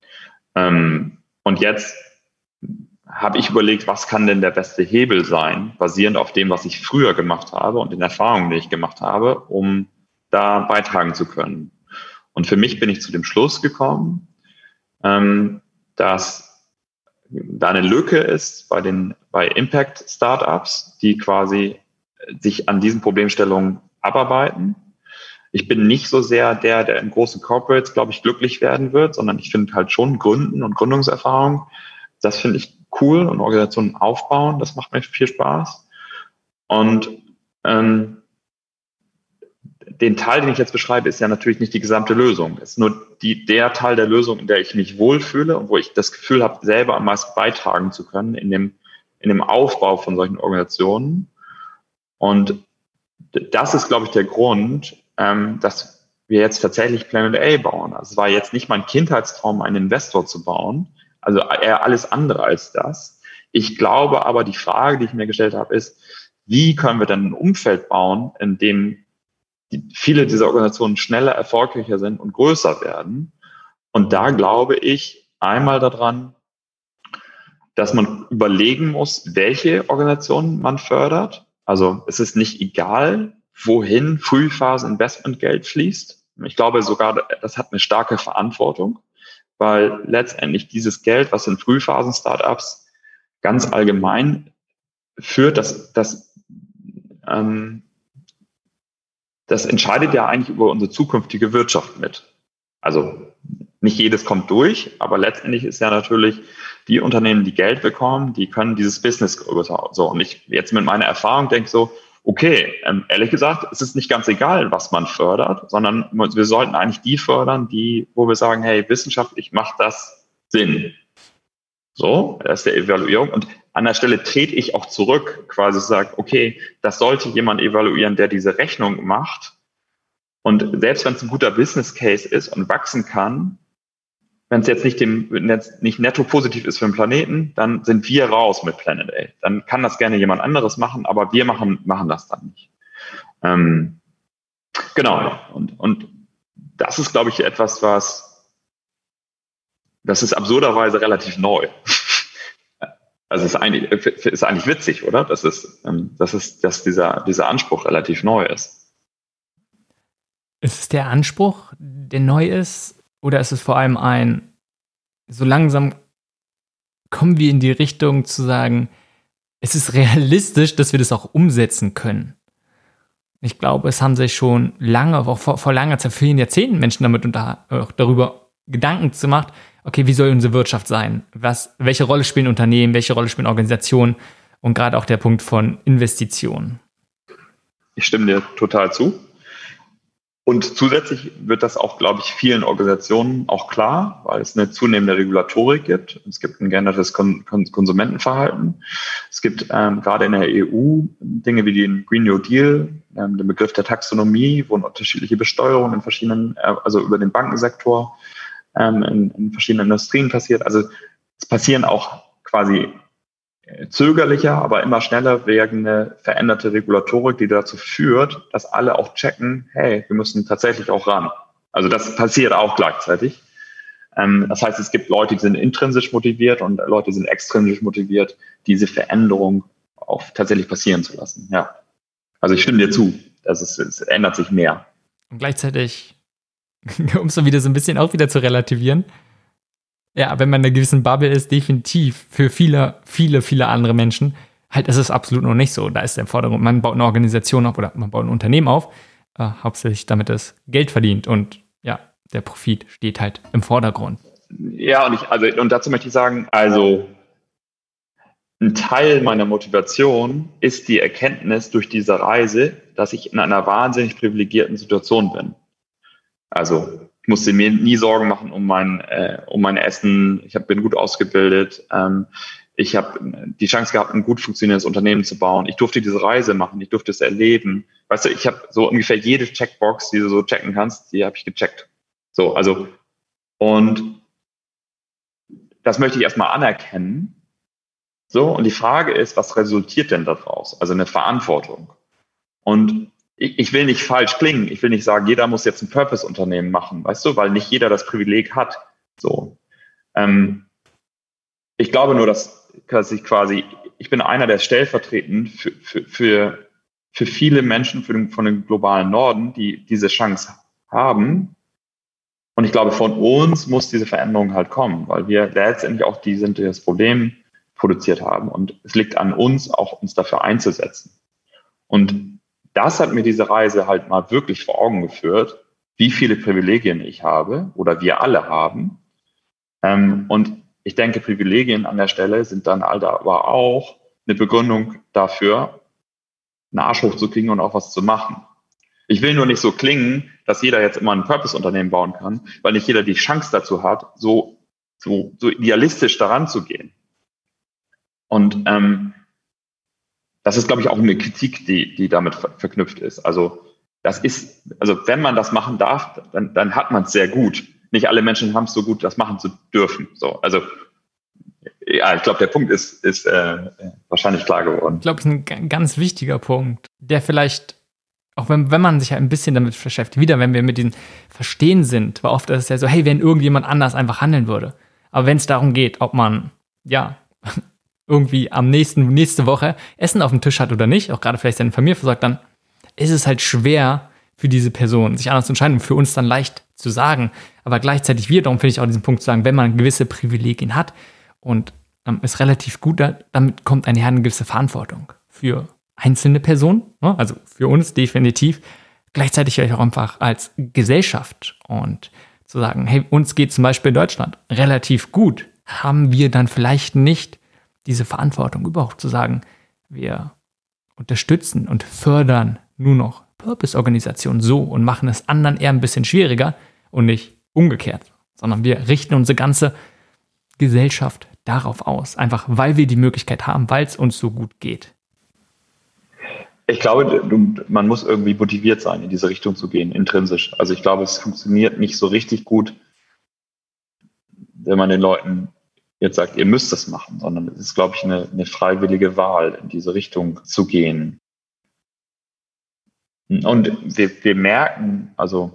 Speaker 2: Ähm, und jetzt habe ich überlegt, was kann denn der beste Hebel sein, basierend auf dem, was ich früher gemacht habe und den Erfahrungen, die ich gemacht habe, um da beitragen zu können. Und für mich bin ich zu dem Schluss gekommen, ähm, dass da eine Lücke ist bei den bei Impact-Startups, die quasi sich an diesen Problemstellungen abarbeiten. Ich bin nicht so sehr der, der in großen Corporates, glaube ich, glücklich werden wird, sondern ich finde halt schon Gründen und Gründungserfahrung, das finde ich cool und Organisationen aufbauen, das macht mir viel Spaß. Und ähm, den Teil, den ich jetzt beschreibe, ist ja natürlich nicht die gesamte Lösung. Es ist nur die, der Teil der Lösung, in der ich mich wohlfühle und wo ich das Gefühl habe, selber am meisten beitragen zu können in dem, in dem Aufbau von solchen Organisationen. Und das ist, glaube ich, der Grund, ähm, dass wir jetzt tatsächlich Planet A bauen. Also es war jetzt nicht mein Kindheitstraum, einen Investor zu bauen, also eher alles andere als das. Ich glaube aber, die Frage, die ich mir gestellt habe, ist, wie können wir denn ein Umfeld bauen, in dem die, viele dieser Organisationen schneller, erfolgreicher sind und größer werden. Und da glaube ich einmal daran, dass man überlegen muss, welche Organisationen man fördert. Also es ist nicht egal, wohin Frühphasen-Investmentgeld fließt. Ich glaube sogar, das hat eine starke Verantwortung, weil letztendlich dieses Geld, was in Frühphasen-Startups ganz allgemein führt, dass das, ähm, das entscheidet ja eigentlich über unsere zukünftige Wirtschaft mit. Also nicht jedes kommt durch, aber letztendlich ist ja natürlich die Unternehmen, die Geld bekommen, die können dieses Business größer. So, und ich jetzt mit meiner Erfahrung denke so, okay, ähm, ehrlich gesagt, es ist nicht ganz egal, was man fördert, sondern wir sollten eigentlich die fördern, die, wo wir sagen, hey, wissenschaftlich macht das Sinn. So, das ist der Evaluierung. Und an der Stelle trete ich auch zurück, quasi sage, okay, das sollte jemand evaluieren, der diese Rechnung macht. Und selbst wenn es ein guter Business Case ist und wachsen kann, wenn es jetzt nicht dem nicht netto positiv ist für den Planeten, dann sind wir raus mit Planet A. Dann kann das gerne jemand anderes machen, aber wir machen machen das dann nicht. Ähm, genau. Und und das ist, glaube ich, etwas, was das ist absurderweise relativ neu. Also es ist eigentlich ist eigentlich witzig, oder? Das ist ähm, das ist dass dieser dieser Anspruch relativ neu ist.
Speaker 1: Ist es der Anspruch, der neu ist? Oder ist es vor allem ein, so langsam kommen wir in die Richtung zu sagen, es ist realistisch, dass wir das auch umsetzen können? Ich glaube, es haben sich schon lange, auch vor, vor langer Zeit, vielen Jahrzehnten Menschen damit unter, auch darüber Gedanken gemacht, okay, wie soll unsere Wirtschaft sein? Was, welche Rolle spielen Unternehmen, welche Rolle spielen Organisationen? Und gerade auch der Punkt von Investitionen.
Speaker 2: Ich stimme dir total zu. Und zusätzlich wird das auch, glaube ich, vielen Organisationen auch klar, weil es eine zunehmende Regulatorik gibt. Es gibt ein geändertes Kon- Kon- Konsumentenverhalten. Es gibt ähm, gerade in der E U Dinge wie den Green New Deal, ähm, den Begriff der Taxonomie, wo unterschiedliche Besteuerungen in verschiedenen, äh, also über den Bankensektor ähm, in, in verschiedenen Industrien passiert. Also es passieren auch quasi zögerlicher, aber immer schneller werdende veränderte Regulatorik, die dazu führt, dass alle auch checken, hey, wir müssen tatsächlich auch ran. Also das passiert auch gleichzeitig. Ähm, das heißt, es gibt Leute, die sind intrinsisch motiviert und Leute, die sind extrinsisch motiviert, diese Veränderung auch tatsächlich passieren zu lassen. Ja. Also ich stimme dir zu, dass es, es ändert sich mehr.
Speaker 1: Und gleichzeitig, um es so wieder so ein bisschen auch wieder zu relativieren, ja, wenn man in einer gewissen Bubble ist, definitiv für viele, viele, viele andere Menschen, halt ist es absolut noch nicht so. Da ist der Vordergrund, man baut eine Organisation auf oder man baut ein Unternehmen auf, äh, hauptsächlich damit es Geld verdient und ja, der Profit steht halt im Vordergrund.
Speaker 2: Ja, und ich, also, und dazu möchte ich sagen, also ein Teil meiner Motivation ist die Erkenntnis durch diese Reise, dass ich in einer wahnsinnig privilegierten Situation bin. Also ich musste mir nie Sorgen machen um mein, äh, um mein Essen. Ich hab, bin gut ausgebildet. Ähm, ich habe die Chance gehabt, ein gut funktionierendes Unternehmen zu bauen. Ich durfte diese Reise machen. Ich durfte es erleben. Weißt du, ich habe so ungefähr jede Checkbox, die du so checken kannst, die habe ich gecheckt. So, also und das möchte ich erstmal anerkennen. So, und die Frage ist, was resultiert denn daraus? Also eine Verantwortung. Und ich will nicht falsch klingen. Ich will nicht sagen, jeder muss jetzt ein Purpose-Unternehmen machen, weißt du, weil nicht jeder das Privileg hat. So. Ähm, ich glaube nur, dass, dass ich quasi, ich bin einer, der stellvertretend für, für, für, für viele Menschen für den, von dem globalen Norden, die diese Chance haben. Und ich glaube, von uns muss diese Veränderung halt kommen, weil wir letztendlich auch die sind, die das Problem produziert haben. Und es liegt an uns, auch uns dafür einzusetzen. Und das hat mir diese Reise halt mal wirklich vor Augen geführt, wie viele Privilegien ich habe oder wir alle haben. Ähm, und ich denke, Privilegien an der Stelle sind dann aber auch eine Begründung dafür, einen Arsch hochzukriegen und auch was zu machen. Ich will nur nicht so klingen, dass jeder jetzt immer ein Purpose-Unternehmen bauen kann, weil nicht jeder die Chance dazu hat, so, so, so idealistisch daran zu gehen. Und ähm, das ist, glaube ich, auch eine Kritik, die, die damit ver- verknüpft ist. Also das ist, also wenn man das machen darf, dann, dann hat man es sehr gut. Nicht alle Menschen haben es so gut, das machen zu dürfen. So, also ja, ich glaube, der Punkt ist, ist äh, wahrscheinlich klar geworden.
Speaker 1: Ich glaube, es ist ein g- ganz wichtiger Punkt, der vielleicht Auch wenn, wenn man sich ja ein bisschen damit beschäftigt, wieder, wenn wir mit diesem Verstehen sind, weil oft ist es ja so, hey, wenn irgendjemand anders einfach handeln würde. Aber wenn es darum geht, ob man, ja, irgendwie am nächsten, nächste Woche Essen auf dem Tisch hat oder nicht, auch gerade vielleicht seine Familie versorgt, dann ist es halt schwer für diese Person, sich anders zu entscheiden und für uns dann leicht zu sagen. Aber gleichzeitig wir, darum finde ich auch diesen Punkt zu sagen, wenn man gewisse Privilegien hat und ähm, ist relativ gut, da, damit kommt einher eine gewisse Verantwortung für einzelne Personen, ne? Also für uns definitiv, gleichzeitig vielleicht auch einfach als Gesellschaft und zu sagen, hey, uns geht zum Beispiel in Deutschland relativ gut, haben wir dann vielleicht nicht diese Verantwortung überhaupt zu sagen, wir unterstützen und fördern nur noch Purpose-Organisationen so und machen es anderen eher ein bisschen schwieriger und nicht umgekehrt, sondern wir richten unsere ganze Gesellschaft darauf aus, einfach weil wir die Möglichkeit haben, weil es uns so gut geht.
Speaker 2: Ich glaube, du, man muss irgendwie motiviert sein, in diese Richtung zu gehen, intrinsisch. Also ich glaube, es funktioniert nicht so richtig gut, wenn man den Leuten jetzt sagt, ihr müsst das machen, sondern es ist, glaube ich, eine, eine freiwillige Wahl, in diese Richtung zu gehen. Und wir, wir merken, also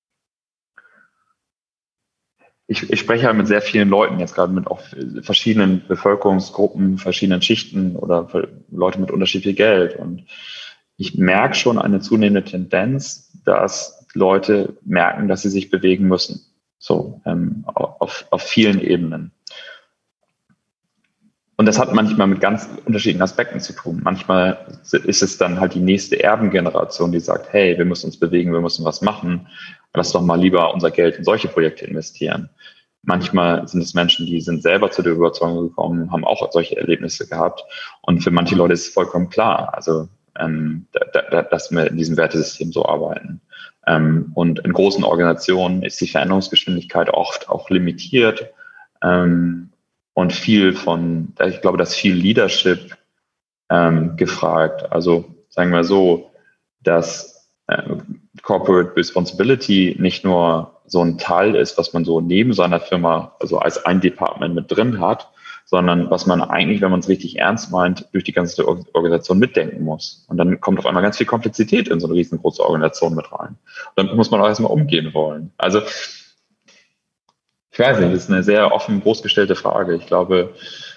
Speaker 2: ich, ich spreche halt mit sehr vielen Leuten, jetzt gerade mit auch verschiedenen Bevölkerungsgruppen, verschiedenen Schichten oder Leute mit unterschiedlich Geld. Und ich merke schon eine zunehmende Tendenz, dass Leute merken, dass sie sich bewegen müssen. So, ähm, auf, auf vielen Ebenen. Und das hat manchmal mit ganz unterschiedlichen Aspekten zu tun. Manchmal ist es dann halt die nächste Erbengeneration, die sagt, hey, wir müssen uns bewegen, wir müssen was machen. Lass doch mal lieber unser Geld in solche Projekte investieren. Manchmal sind es Menschen, die sind selber zu der Überzeugung gekommen, haben auch solche Erlebnisse gehabt. Und für manche Leute ist es vollkommen klar, also ähm, da, da, dass wir in diesem Wertesystem so arbeiten. Ähm, und in großen Organisationen ist die Veränderungsgeschwindigkeit oft auch limitiert. Ähm, Und viel von, ich glaube, dass viel Leadership ähm, gefragt. Also sagen wir so, dass äh, Corporate Responsibility nicht nur so ein Teil ist, was man so neben seiner Firma, also als ein Department mit drin hat, sondern was man eigentlich, wenn man es richtig ernst meint, durch die ganze Organisation mitdenken muss. Und dann kommt auf einmal ganz viel Komplexität in so eine riesengroße Organisation mit rein. Und damit muss man auch erstmal umgehen wollen. Also ich weiß nicht, das ist eine sehr offen, großgestellte Frage. Ich glaube,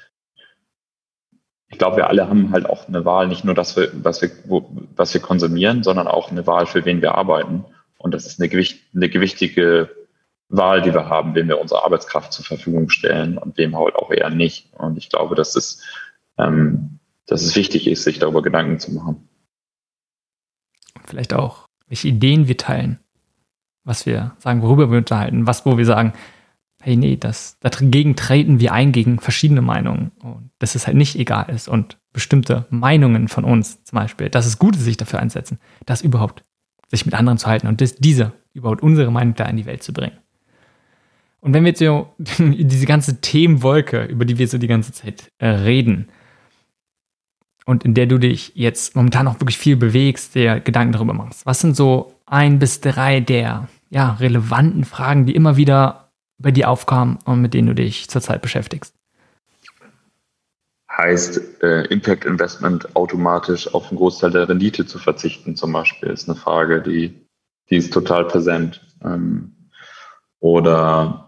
Speaker 2: ich glaube, wir alle haben halt auch eine Wahl, nicht nur das, was wir, was wir konsumieren, sondern auch eine Wahl, für wen wir arbeiten. Und das ist eine, Gewicht, eine gewichtige Wahl, die wir haben, wem wir unsere Arbeitskraft zur Verfügung stellen und wem halt auch eher nicht. Und ich glaube, dass es, ähm, dass es wichtig ist, sich darüber Gedanken zu machen.
Speaker 1: Vielleicht auch, welche Ideen wir teilen, was wir sagen, worüber wir unterhalten, was, wo wir sagen, hey, nee, das, dagegen treten wir ein gegen verschiedene Meinungen und dass es halt nicht egal ist und bestimmte Meinungen von uns zum Beispiel, dass es gut ist, sich dafür einsetzen, das überhaupt sich mit anderen zu halten und das, diese überhaupt unsere Meinung da in die Welt zu bringen. Und wenn wir jetzt so diese ganze Themenwolke, über die wir so die ganze Zeit äh, reden und in der du dich jetzt momentan auch wirklich viel bewegst, dir Gedanken darüber machst, was sind so ein bis drei der ja, relevanten Fragen, die immer wieder bei dir aufkamen und mit denen du dich zurzeit beschäftigst?
Speaker 2: Heißt äh, Impact Investment automatisch auf einen Großteil der Rendite zu verzichten zum Beispiel, ist eine Frage, die, die ist total präsent. Ähm, oder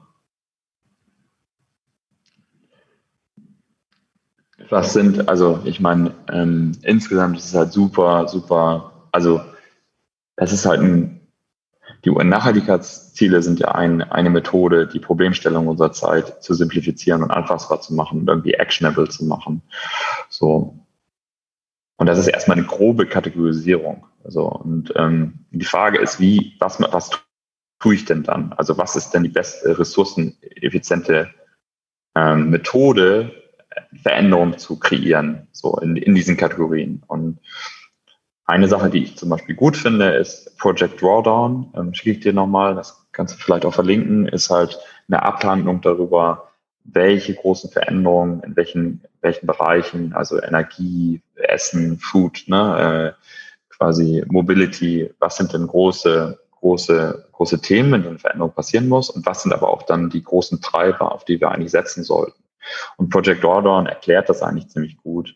Speaker 2: was sind, also ich meine, ähm, insgesamt ist es halt super, super, also es ist halt ein, die U N-Nachhaltigkeitsziele sind ja ein, eine Methode, die Problemstellung unserer Zeit zu simplifizieren und anfassbar zu machen und irgendwie actionable zu machen. So. Und das ist erstmal eine grobe Kategorisierung. Also, und ähm, die Frage ist, wie, was, was tue ich denn dann? Also was ist denn die beste ressourceneffiziente ähm, Methode, Veränderung zu kreieren, so in, in diesen Kategorien? Und eine Sache, die ich zum Beispiel gut finde, ist Project Drawdown. Ähm, schicke ich dir nochmal, das kannst du vielleicht auch verlinken, ist halt eine Abhandlung darüber, welche großen Veränderungen in welchen, welchen Bereichen, also Energie, Essen, Food, ne, äh, quasi Mobility, was sind denn große, große, große Themen, in denen Veränderung passieren muss und was sind aber auch dann die großen Treiber, auf die wir eigentlich setzen sollten. Und Project Drawdown erklärt das eigentlich ziemlich gut,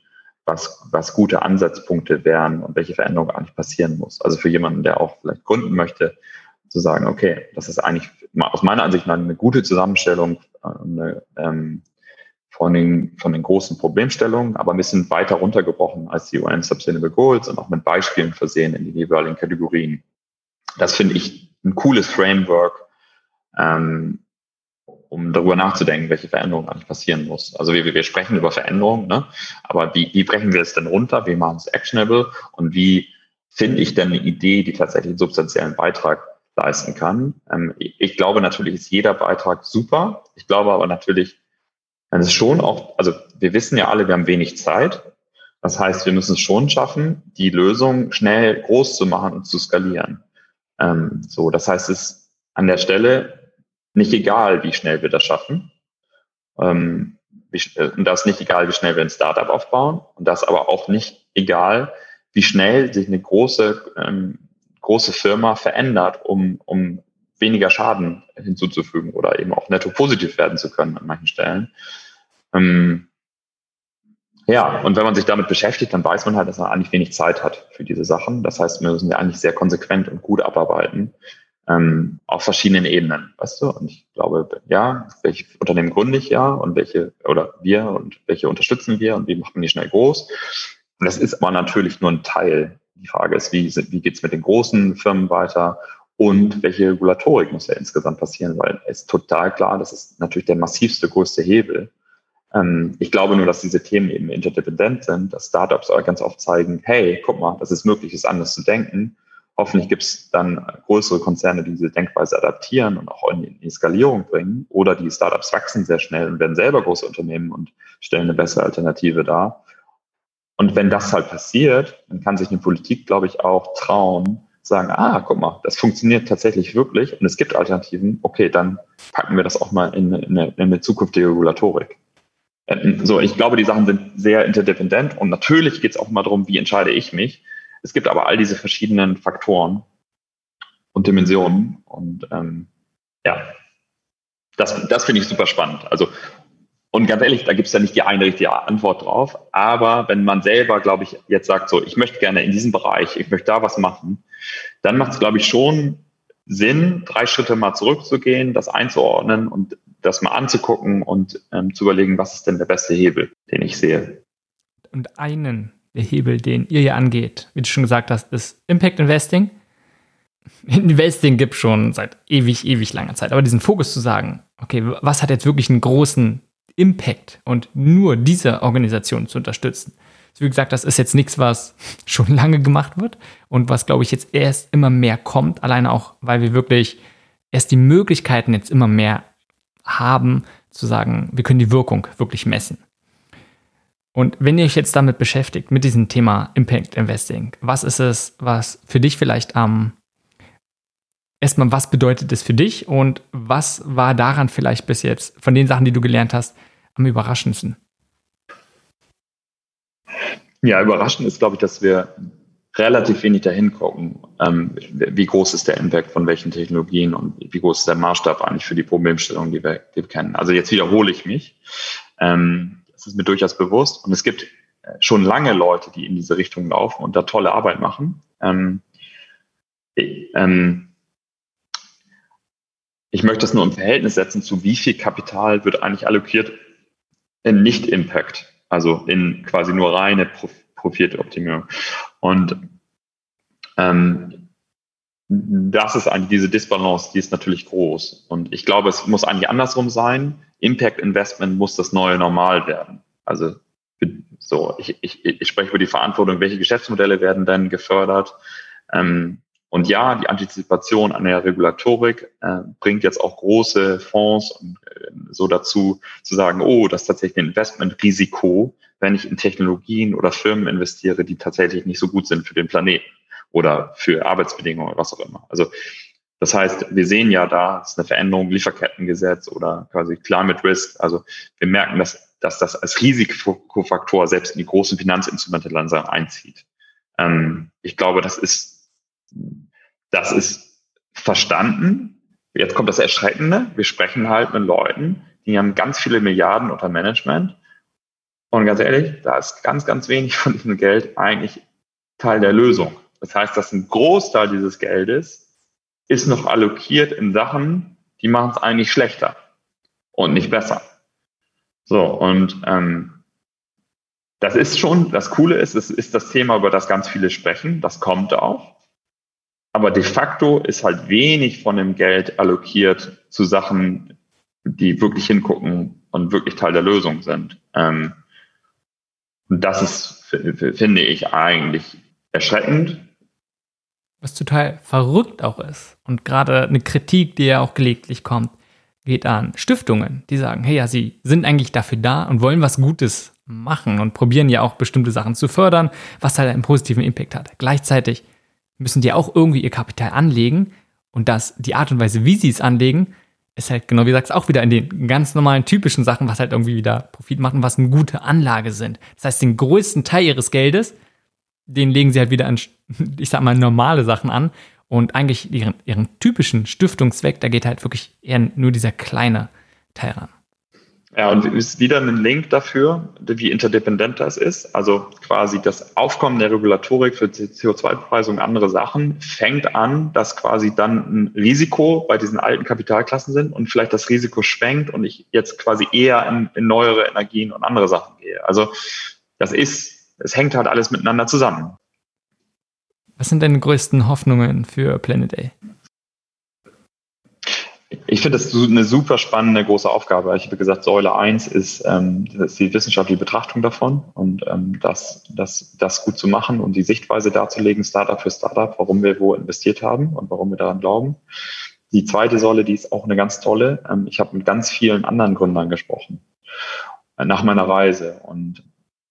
Speaker 2: was, was gute Ansatzpunkte wären und welche Veränderung eigentlich passieren muss. Also für jemanden, der auch vielleicht gründen möchte, zu sagen, okay, das ist eigentlich aus meiner Ansicht nach eine gute Zusammenstellung eine, ähm, von, den, von den großen Problemstellungen, aber ein bisschen weiter runtergebrochen als die U N Sustainable Goals und auch mit Beispielen versehen in die jeweiligen Kategorien. Das finde ich ein cooles Framework, ähm, um darüber nachzudenken, welche Veränderung eigentlich passieren muss. Also wir, wir sprechen über Veränderungen, ne? Aber wie, wie brechen wir es denn runter? Wie machen es actionable? Und wie finde ich denn eine Idee, die tatsächlich einen substanziellen Beitrag leisten kann? Ähm, ich glaube natürlich ist jeder Beitrag super. Ich glaube aber natürlich, es ist schon auch, also wir wissen ja alle, wir haben wenig Zeit. Das heißt, wir müssen es schon schaffen, die Lösung schnell groß zu machen und zu skalieren. Ähm, so, das heißt, es ist an der Stelle nicht egal, wie schnell wir das schaffen. Ähm, wie, und das ist nicht egal, wie schnell wir ein Startup aufbauen. Und das aber auch nicht egal, wie schnell sich eine große, ähm, große Firma verändert, um, um weniger Schaden hinzuzufügen oder eben auch netto positiv werden zu können an manchen Stellen. Ähm, ja, und wenn man sich damit beschäftigt, dann weiß man halt, dass man eigentlich wenig Zeit hat für diese Sachen. Das heißt, wir müssen ja eigentlich sehr konsequent und gut abarbeiten. Ähm, auf verschiedenen Ebenen, weißt du? Und ich glaube, ja, welche Unternehmen gründe ich ja und welche, oder wir und welche unterstützen wir und wie machen die schnell groß? Und das ist aber natürlich nur ein Teil. Die Frage ist, wie, wie geht's mit den großen Firmen weiter und welche Regulatorik muss ja insgesamt passieren, weil es ist total klar, das ist natürlich der massivste, größte Hebel. Ähm, ich glaube nur, dass diese Themen eben interdependent sind, dass Startups aber ganz oft zeigen, hey, guck mal, das ist möglich, ist anders zu denken. Hoffentlich gibt es dann größere Konzerne, die diese Denkweise adaptieren und auch in die Skalierung bringen. Oder die Startups wachsen sehr schnell und werden selber große Unternehmen und stellen eine bessere Alternative dar. Und wenn das halt passiert, dann kann sich eine Politik, glaube ich, auch trauen, sagen, ah, guck mal, das funktioniert tatsächlich wirklich und es gibt Alternativen. Okay, dann packen wir das auch mal in eine, in eine zukünftige Regulatorik. So, ich glaube, die Sachen sind sehr interdependent und natürlich geht es auch mal darum, wie entscheide ich mich. Es gibt aber all diese verschiedenen Faktoren und Dimensionen und ähm, ja, das, das finde ich super spannend. Also und ganz ehrlich, da gibt es ja nicht die eine richtige Antwort drauf, aber wenn man selber, glaube ich, jetzt sagt, so, ich möchte gerne in diesem Bereich, ich möchte da was machen, dann macht es, glaube ich, schon Sinn, drei Schritte mal zurückzugehen, das einzuordnen und das mal anzugucken und ähm, zu überlegen, was ist denn der beste Hebel, den ich sehe.
Speaker 1: Und einen der Hebel, den ihr hier angeht, wie du schon gesagt hast, ist Impact Investing. Investing gibt es schon seit ewig, ewig langer Zeit. Aber diesen Fokus zu sagen, okay, was hat jetzt wirklich einen großen Impact und nur diese Organisation zu unterstützen. Also wie gesagt, das ist jetzt nichts, was schon lange gemacht wird und was, glaube ich, jetzt erst immer mehr kommt. Alleine auch, weil wir wirklich erst die Möglichkeiten jetzt immer mehr haben, zu sagen, wir können die Wirkung wirklich messen. Und wenn ihr euch jetzt damit beschäftigt, mit diesem Thema Impact Investing, was ist es, was für dich vielleicht am ähm, erstmal, was bedeutet es für dich und was war daran vielleicht bis jetzt, von den Sachen, die du gelernt hast, am überraschendsten?
Speaker 2: Ja, überraschend ist, glaube ich, dass wir relativ wenig dahin gucken, ähm, wie groß ist der Impact von welchen Technologien und wie groß ist der Maßstab eigentlich für die Problemstellung, die wir, die wir kennen. Also jetzt wiederhole ich mich. Ähm, das ist mir durchaus bewusst. Und es gibt schon lange Leute, die in diese Richtung laufen und da tolle Arbeit machen. Ähm, ähm, ich möchte das nur im Verhältnis setzen zu wie viel Kapital wird eigentlich allokiert in Nicht-Impact, also in quasi nur reine Prof- Profitoptimierung. Und ähm, das ist eigentlich diese Disbalance, die ist natürlich groß. Und ich glaube, es muss eigentlich andersrum sein. Impact Investment muss das neue Normal werden. Also so, ich, ich, ich spreche über die Verantwortung, welche Geschäftsmodelle werden denn gefördert. Ähm, und ja, die Antizipation an der Regulatorik äh, bringt jetzt auch große Fonds und, äh, so dazu, zu sagen, oh, das ist tatsächlich ein Investmentrisiko, wenn ich in Technologien oder Firmen investiere, die tatsächlich nicht so gut sind für den Planeten oder für Arbeitsbedingungen oder was auch immer. Also das heißt, wir sehen ja da, es ist eine Veränderung, Lieferkettengesetz oder quasi Climate Risk. Also wir merken, dass, dass das als Risikofaktor selbst in die großen Finanzinstrumente langsam einzieht. Ähm, ich glaube, das ist, das ist verstanden. Jetzt kommt das Erschreckende. Wir sprechen halt mit Leuten, die haben ganz viele Milliarden unter Management Und ganz ehrlich, da ist ganz, ganz wenig von diesem Geld eigentlich Teil der Lösung. Das heißt, dass ein Großteil dieses Geldes ist noch allokiert in Sachen, die machen es eigentlich schlechter und nicht besser. So, und ähm, das ist schon, das Coole ist, es ist das Thema, über das ganz viele sprechen, das kommt auch. Aber de facto ist halt wenig von dem Geld allokiert zu Sachen, die wirklich hingucken und wirklich Teil der Lösung sind. Ähm, und das ist, finde ich, eigentlich erschreckend.
Speaker 1: Was total verrückt auch ist und gerade eine Kritik, die ja auch gelegentlich kommt, geht an Stiftungen, die sagen, hey, ja, sie sind eigentlich dafür da und wollen was Gutes machen und probieren ja auch bestimmte Sachen zu fördern, was halt einen positiven Impact hat. Gleichzeitig müssen die auch irgendwie ihr Kapital anlegen und das, die Art und Weise, wie sie es anlegen, ist halt genau wie du sagst, auch wieder in den ganz normalen, typischen Sachen, was halt irgendwie wieder Profit machen, was eine gute Anlage sind. Das heißt, den größten Teil ihres Geldes, den legen sie halt wieder an, ich sag mal, normale Sachen an. Und eigentlich ihren, ihren typischen Stiftungszweck, da geht halt wirklich eher nur dieser kleine Teil ran.
Speaker 2: Ja, und ist wieder ein Link dafür, wie interdependent das ist. Also quasi das Aufkommen der Regulatorik für C O zwei Preise und andere Sachen fängt an, dass quasi dann ein Risiko bei diesen alten Kapitalklassen sind und vielleicht das Risiko schwenkt und ich jetzt quasi eher in, in neuere Energien und andere Sachen gehe. Also das ist, es hängt halt alles miteinander zusammen.
Speaker 1: Was sind deine größten Hoffnungen für Planet A?
Speaker 2: Ich finde das eine super spannende, große Aufgabe. Ich habe gesagt, Säule eins ist, ähm, das ist die wissenschaftliche Betrachtung davon und ähm, das, das, das gut zu machen und die Sichtweise darzulegen, Startup für Startup, warum wir wo investiert haben und warum wir daran glauben. Die zweite Säule, die ist auch eine ganz tolle. Ähm, ich habe mit ganz vielen anderen Gründern gesprochen äh, nach meiner Reise und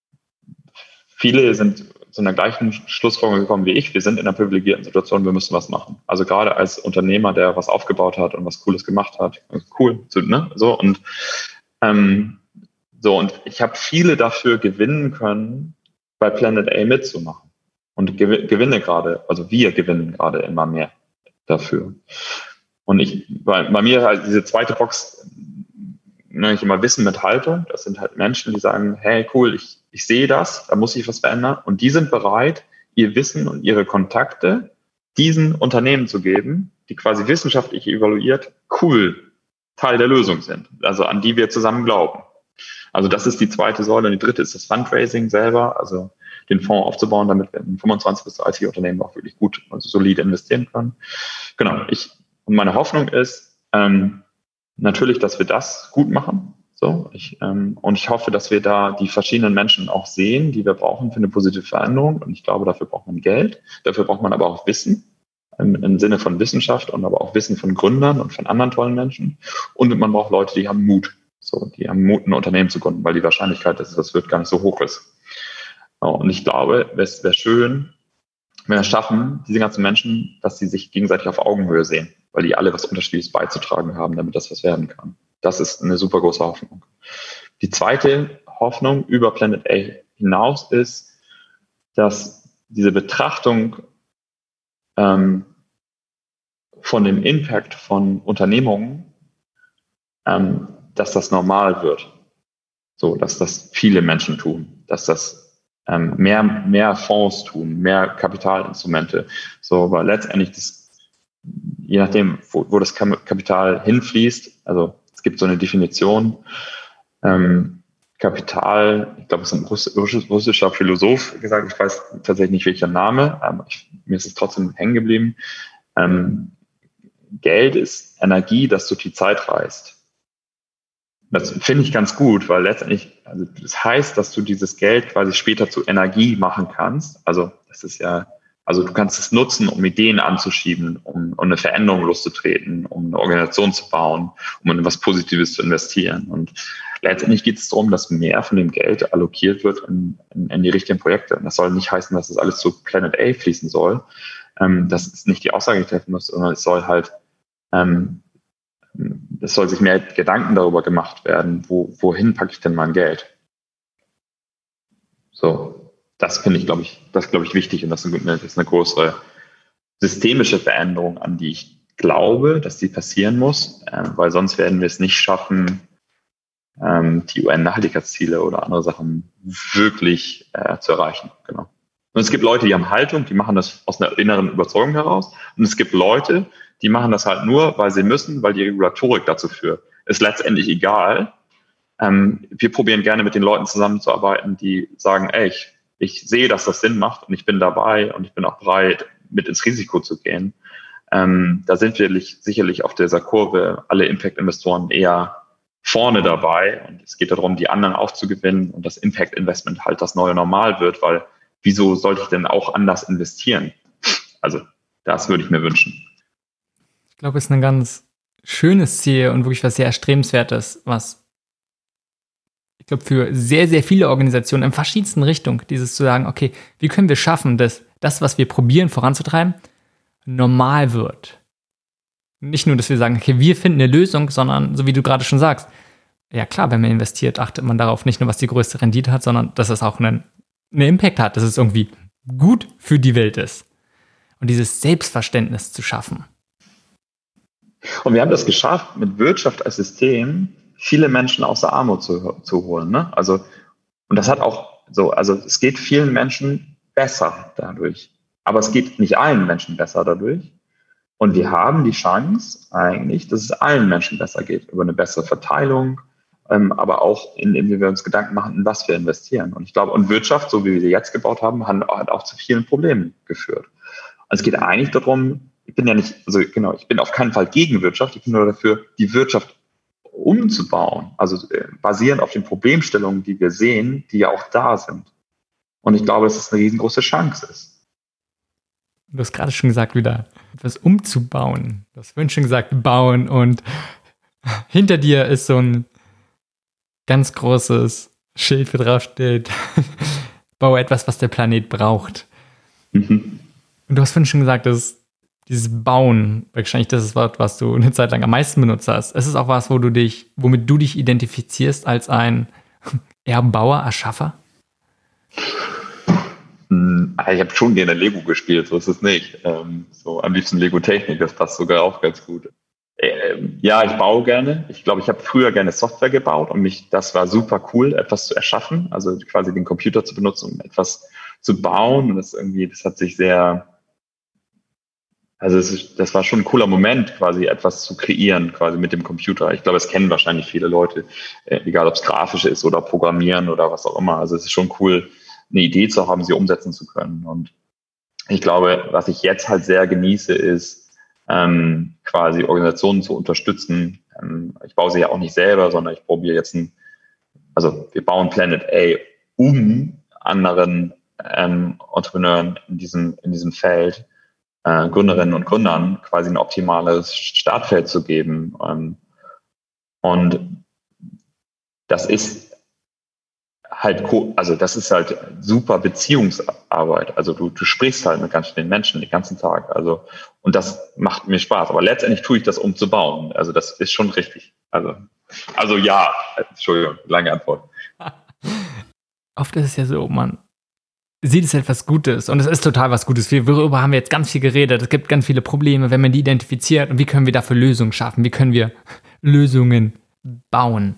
Speaker 2: viele sind zu einer gleichen Schlussfolgerung gekommen wie ich. Wir sind in einer privilegierten Situation, wir müssen was machen. Also gerade als Unternehmer, der was aufgebaut hat und was Cooles gemacht hat. Also cool, ne? So und ähm, so und ich habe viele dafür gewinnen können, bei Planet A mitzumachen und gewinne gerade, also wir gewinnen gerade immer mehr dafür. Und ich, bei, bei mir halt diese zweite Box, nenne ich immer Wissen mit Haltung. Das sind halt Menschen, die sagen, hey, cool, ich, ich sehe das, da muss ich was verändern. Und die sind bereit, ihr Wissen und ihre Kontakte diesen Unternehmen zu geben, die quasi wissenschaftlich evaluiert, cool, Teil der Lösung sind. Also an die wir zusammen glauben. Also das ist die zweite Säule. Und die dritte ist das Fundraising selber, also den Fonds aufzubauen, damit wir in fünfundzwanzig bis dreißig Unternehmen auch wirklich gut, also solide investieren können. Genau. Ich, und meine Hoffnung ist, ähm, natürlich, dass wir das gut machen. So, ich, ähm, und ich hoffe, dass wir da die verschiedenen Menschen auch sehen, die wir brauchen für eine positive Veränderung. Und ich glaube, dafür braucht man Geld. Dafür braucht man aber auch Wissen im, im Sinne von Wissenschaft und aber auch Wissen von Gründern und von anderen tollen Menschen. Und man braucht Leute, die haben Mut. So, die haben Mut, ein Unternehmen zu gründen, weil die Wahrscheinlichkeit, dass das wird, gar nicht so hoch ist. Und ich glaube, es wäre schön, wenn wir es schaffen, diese ganzen Menschen, dass sie sich gegenseitig auf Augenhöhe sehen, weil die alle was Unterschiedliches beizutragen haben, damit das was werden kann. Das ist eine super große Hoffnung. Die zweite Hoffnung über Planet A hinaus ist, dass diese Betrachtung ähm, von dem Impact von Unternehmungen, ähm, dass das normal wird. So, dass das viele Menschen tun, dass das ähm, mehr, mehr Fonds tun, mehr Kapitalinstrumente. So, aber letztendlich das, je nachdem, wo, wo das Kapital hinfließt, also es gibt so eine Definition, ähm, Kapital, ich glaube, es ist ein russisch, russischer Philosoph gesagt, ich weiß tatsächlich nicht, welcher Name, aber ich, mir ist es trotzdem hängen geblieben. Ähm, Geld ist Energie, das durch die Zeit reist. Das finde ich ganz gut, weil letztendlich, also das heißt, dass du dieses Geld quasi später zu Energie machen kannst. Also das ist ja, also du kannst es nutzen, um Ideen anzuschieben, um, um eine Veränderung loszutreten, um eine Organisation zu bauen, um in etwas Positives zu investieren. Und letztendlich geht es darum, dass mehr von dem Geld allokiert wird in, in, in die richtigen Projekte. Und das soll nicht heißen, dass das alles zu Planet A fließen soll. Ähm, das ist nicht die Aussage, die ich treffen muss, sondern es soll halt ähm, es soll sich mehr Gedanken darüber gemacht werden, wo, wohin packe ich denn mein Geld? So, das finde ich, glaube ich, das glaube ich wichtig und das ist, eine, das ist eine größere systemische Veränderung, an die ich glaube, dass die passieren muss, äh, weil sonst werden wir es nicht schaffen, ähm, die U N-Nachhaltigkeitsziele oder andere Sachen wirklich äh, zu erreichen. Genau. Und es gibt Leute, die haben Haltung, die machen das aus einer inneren Überzeugung heraus. Und es gibt Leute, die machen das halt nur, weil sie müssen, weil die Regulatorik dazu führt. Ist letztendlich egal. Ähm, wir probieren gerne mit den Leuten zusammenzuarbeiten, die sagen, ey, ich, ich sehe, dass das Sinn macht und ich bin dabei und ich bin auch bereit, mit ins Risiko zu gehen. Ähm, da sind wir sicherlich auf dieser Kurve alle Impact-Investoren eher vorne dabei. Und es geht darum, die anderen aufzugewinnen und das Impact-Investment halt das neue Normal wird, weil wieso sollte ich denn auch anders investieren? Also das würde ich mir wünschen.
Speaker 1: Ich glaube, es ist ein ganz schönes Ziel und wirklich was sehr Erstrebenswertes, was ich glaube für sehr, sehr viele Organisationen in verschiedensten Richtungen, dieses zu sagen, okay, wie können wir schaffen, dass das, was wir probieren voranzutreiben, normal wird. Nicht nur, dass wir sagen, okay, wir finden eine Lösung, sondern, so wie du gerade schon sagst, ja klar, wenn man investiert, achtet man darauf nicht nur, was die größte Rendite hat, sondern dass es auch einen, einen Impact hat, dass es irgendwie gut für die Welt ist. Und dieses Selbstverständnis zu schaffen.
Speaker 2: Und wir haben das geschafft, mit Wirtschaft als System viele Menschen aus der Armut zu, zu holen. Ne? Also, und das hat auch so, also es geht vielen Menschen besser dadurch. Aber es geht nicht allen Menschen besser dadurch. Und wir haben die Chance eigentlich, dass es allen Menschen besser geht, über eine bessere Verteilung, ähm, aber auch, indem wir uns Gedanken machen, in was wir investieren. Und ich glaube, und Wirtschaft, so wie wir sie jetzt gebaut haben, hat auch zu vielen Problemen geführt. Also es geht eigentlich darum, ich bin ja nicht, also genau, ich bin auf keinen Fall gegen Wirtschaft, ich bin nur dafür, die Wirtschaft umzubauen, also äh, basierend auf den Problemstellungen, die wir sehen, die ja auch da sind. Und ich glaube, dass es eine riesengroße Chance ist.
Speaker 1: Du hast gerade schon gesagt, wieder etwas umzubauen. Du hast vorhin schon gesagt, bauen. Und hinter dir ist so ein ganz großes Schild, wo drauf steht, baue etwas, was der Planet braucht. Mhm. Und du hast vorhin schon gesagt, dass dieses Bauen, wahrscheinlich das ist das Wort, was du eine Zeit lang am meisten benutzt hast. Es ist auch was, wo du dich, womit du dich identifizierst als ein Erbauer, Erschaffer?
Speaker 2: Ich habe schon gerne Lego gespielt, so ist es nicht. Ähm, so am liebsten Lego-Technik, das passt sogar auch ganz gut. Ähm, ja, ich baue gerne. Ich glaube, ich habe früher gerne Software gebaut und mich, das war super cool, etwas zu erschaffen, also quasi den Computer zu benutzen, um etwas zu bauen. Und das irgendwie, das hat sich sehr, also es ist, das war schon ein cooler Moment, quasi etwas zu kreieren, quasi mit dem Computer. Ich glaube, es kennen wahrscheinlich viele Leute, äh, egal ob es grafisch ist oder Programmieren oder was auch immer. Also es ist schon cool, eine Idee zu haben, sie umsetzen zu können. Und ich glaube, was ich jetzt halt sehr genieße, ist ähm, quasi Organisationen zu unterstützen. Ähm, ich baue sie ja auch nicht selber, sondern ich probiere jetzt ein, also wir bauen Planet A, um anderen ähm, Entrepreneuren in diesem, in diesem Feld, äh, Gründerinnen und Gründern quasi ein optimales Startfeld zu geben. Ähm, und das ist halt, also das ist halt super Beziehungsarbeit. Also du, du sprichst halt mit ganz vielen Menschen den ganzen Tag. Also, und das macht mir Spaß. Aber letztendlich tue ich das, um zu bauen. Also das ist schon richtig. Also, also ja, Entschuldigung, lange Antwort.
Speaker 1: Oft ist es ja so, man sieht es etwas Gutes und es ist total was Gutes. Worüber haben wir jetzt ganz viel geredet? Es gibt ganz viele Probleme, wenn man die identifiziert. Und wie können wir dafür Lösungen schaffen? Wie können wir Lösungen bauen?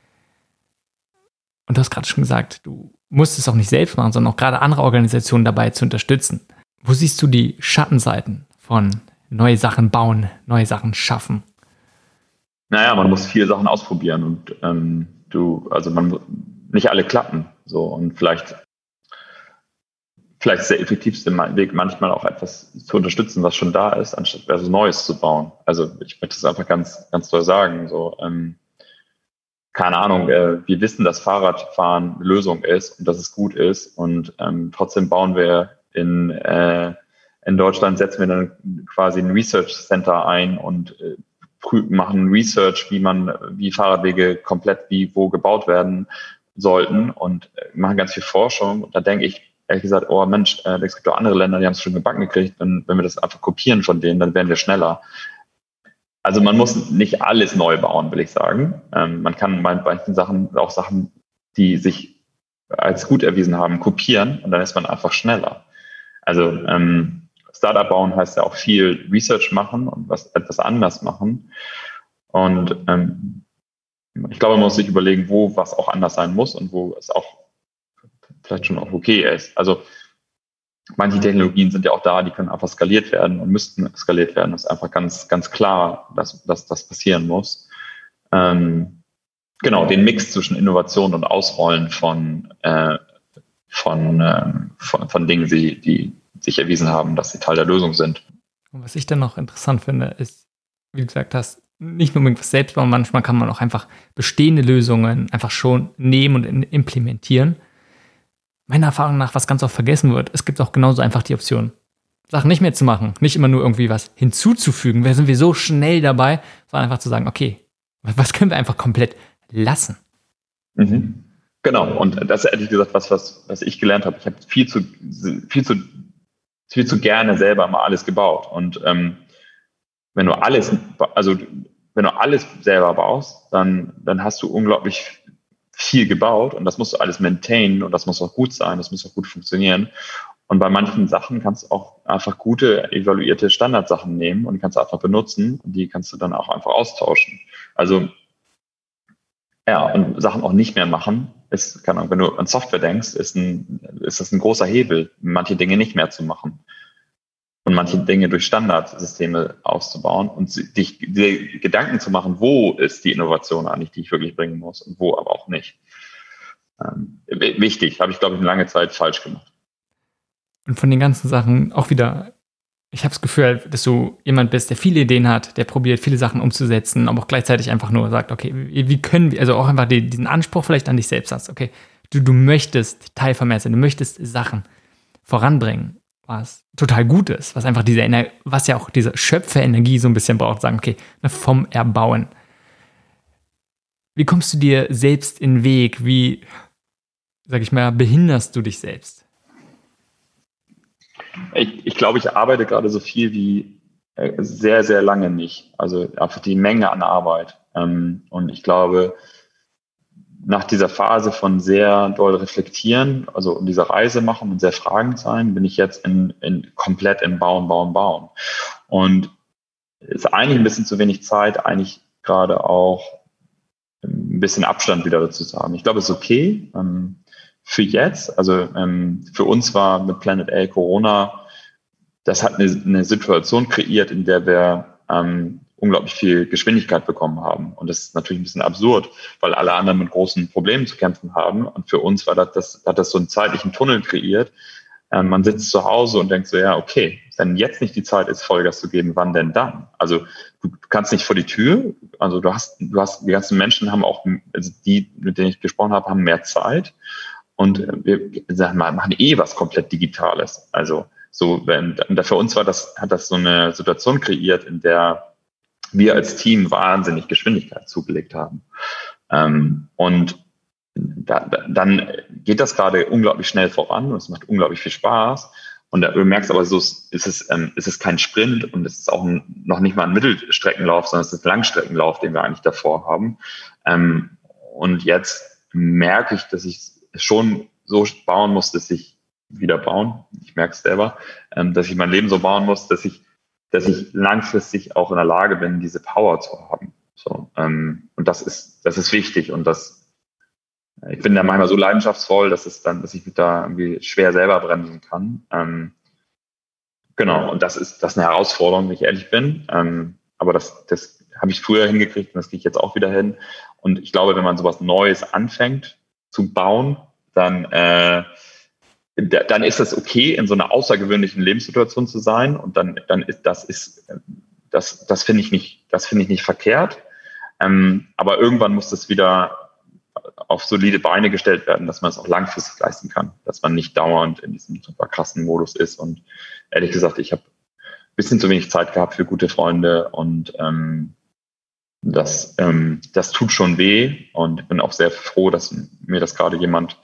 Speaker 1: Und du hast gerade schon gesagt, du musst es auch nicht selbst machen, sondern auch gerade andere Organisationen dabei zu unterstützen. Wo siehst du die Schattenseiten von neue Sachen bauen, neue Sachen schaffen?
Speaker 2: Naja, man muss viele Sachen ausprobieren und ähm, du, also man, nicht alle klappen. So, und vielleicht, vielleicht ist der effektivste Weg manchmal auch etwas zu unterstützen, was schon da ist, anstatt etwas Neues zu bauen. Also ich möchte es einfach ganz, ganz doll sagen. So, ähm, keine Ahnung, äh, wir wissen, dass Fahrradfahren eine Lösung ist und dass es gut ist und ähm, trotzdem bauen wir in, äh, in Deutschland, setzen wir dann quasi ein Research Center ein und äh, machen Research, wie man, wie Fahrradwege komplett wie wo gebaut werden sollten und äh, machen ganz viel Forschung. Und da denke ich ehrlich gesagt, oh Mensch, äh, es gibt auch andere Länder, die haben es schon gebacken gekriegt. Wenn, wenn wir das einfach kopieren von denen, dann werden wir schneller. Also man muss nicht alles neu bauen, will ich sagen. Ähm, man kann bei manchen Sachen auch Sachen, die sich als gut erwiesen haben, kopieren und dann ist man einfach schneller. Also ähm, Startup bauen heißt ja auch viel Research machen und was etwas anders machen. Und ähm, ich glaube, man muss sich überlegen, wo was auch anders sein muss und wo es auch vielleicht schon auch okay ist. Also manche Technologien sind ja auch da, die können einfach skaliert werden und müssten skaliert werden. Das ist einfach ganz, ganz klar, dass, dass das passieren muss. Ähm, genau, den Mix zwischen Innovation und Ausrollen von, äh, von, äh, von, von Dingen, die, die sich erwiesen haben, dass sie Teil der Lösung sind.
Speaker 1: Und was ich dann noch interessant finde, ist, wie du gesagt hast, nicht nur irgendwas selbst bauen, manchmal kann man auch einfach bestehende Lösungen einfach schon nehmen und implementieren. Meiner Erfahrung nach, was ganz oft vergessen wird, es gibt auch genauso einfach die Option, Sachen nicht mehr zu machen, nicht immer nur irgendwie was hinzuzufügen. Da sind wir so schnell dabei, sondern einfach zu sagen, okay, was können wir einfach komplett lassen?
Speaker 2: Mhm. Genau, und das ist ehrlich gesagt was, was, was ich gelernt habe. Ich habe viel zu, viel zu, viel zu gerne selber mal alles gebaut. Und ähm, wenn du alles, also wenn du alles selber baust, dann, dann hast du unglaublich viel gebaut und das musst du alles maintainen und das muss auch gut sein, das muss auch gut funktionieren. Und bei manchen Sachen kannst du auch einfach gute, evaluierte Standardsachen nehmen und die kannst du einfach benutzen und die kannst du dann auch einfach austauschen. Also ja, und Sachen auch nicht mehr machen, ist, keine Ahnung, wenn du an Software denkst, ist, ein, ist das ein großer Hebel, manche Dinge nicht mehr zu machen und manche Dinge durch Standardsysteme auszubauen und dich dir Gedanken zu machen, wo ist die Innovation eigentlich, die ich wirklich bringen muss und wo aber auch nicht. Ähm, wichtig, habe ich, glaube ich, eine lange Zeit falsch gemacht.
Speaker 1: Und von den ganzen Sachen auch wieder, ich habe das Gefühl, dass du jemand bist, der viele Ideen hat, der probiert, viele Sachen umzusetzen, aber auch gleichzeitig einfach nur sagt, okay, wie, wie können wir, also auch einfach die, diesen Anspruch vielleicht an dich selbst hast, okay, du, du möchtest Teil von mehr sein, du möchtest Sachen voranbringen, was total gut ist, was einfach diese Ener- was ja auch diese Schöpferenergie so ein bisschen braucht, sagen, okay, vom Erbauen. Wie kommst du dir selbst in den Weg? Wie, sag ich mal, behinderst du dich selbst?
Speaker 2: Ich, ich glaube, ich arbeite gerade so viel wie äh, sehr, sehr lange nicht. Also einfach die Menge an Arbeit. Ähm, und ich glaube, nach dieser Phase von sehr doll reflektieren, also in dieser Reise machen und sehr fragend sein, bin ich jetzt in, in komplett in Bauen, Bauen, Bauen. Und es ist eigentlich ein bisschen zu wenig Zeit, eigentlich gerade auch ein bisschen Abstand wieder dazu zu haben. Ich glaube, es ist okay ähm, für jetzt. Also ähm, für uns war mit Planet A Corona, das hat eine, eine Situation kreiert, in der wir ähm, unglaublich viel Geschwindigkeit bekommen haben. Und das ist natürlich ein bisschen absurd, weil alle anderen mit großen Problemen zu kämpfen haben. Und für uns war das, das hat das so einen zeitlichen Tunnel kreiert. Ähm, man sitzt zu Hause und denkt so, ja, okay, wenn jetzt nicht die Zeit ist, Vollgas zu geben, wann denn dann? Also du kannst nicht vor die Tür. Also du hast, du hast, die ganzen Menschen haben auch, also die, mit denen ich gesprochen habe, haben mehr Zeit. Und wir sagen mal, machen eh was komplett Digitales. Also so, wenn, für uns war das, hat das so eine Situation kreiert, in der wir als Team wahnsinnig Geschwindigkeit zugelegt haben. Ähm, und da, da, dann geht das gerade unglaublich schnell voran und es macht unglaublich viel Spaß. Und da, du merkst aber, so ist es, ähm, ist es kein Sprint und es ist auch ein, noch nicht mal ein Mittelstreckenlauf, sondern es ist ein Langstreckenlauf, den wir eigentlich davor haben. Ähm, und jetzt merke ich, dass ich es schon so bauen muss, dass ich wieder bauen. Ich merke es selber, ähm, dass ich mein Leben so bauen muss, dass ich, dass ich langfristig auch in der Lage bin, diese Power zu haben. So, ähm, und das ist, das ist wichtig und das, ich bin da manchmal so leidenschaftsvoll, dass es dann, dass ich mich da irgendwie schwer selber bremsen kann. Ähm, genau, und das ist, das ist eine Herausforderung, wenn ich ehrlich bin. Ähm, aber das, das habe ich früher hingekriegt und das kriege ich jetzt auch wieder hin. Und ich glaube, wenn man sowas Neues anfängt zu bauen, dann, äh, dann ist das okay, in so einer außergewöhnlichen Lebenssituation zu sein. Und dann, dann ist das ist, das, das finde ich nicht, das finde ich nicht verkehrt. Ähm, aber irgendwann muss das wieder auf solide Beine gestellt werden, dass man es auch langfristig leisten kann, dass man nicht dauernd in diesem super krassen Modus ist. Und ehrlich gesagt, ich habe ein bisschen zu wenig Zeit gehabt für gute Freunde und ähm, das, ähm, das tut schon weh und ich bin auch sehr froh, dass mir das gerade jemand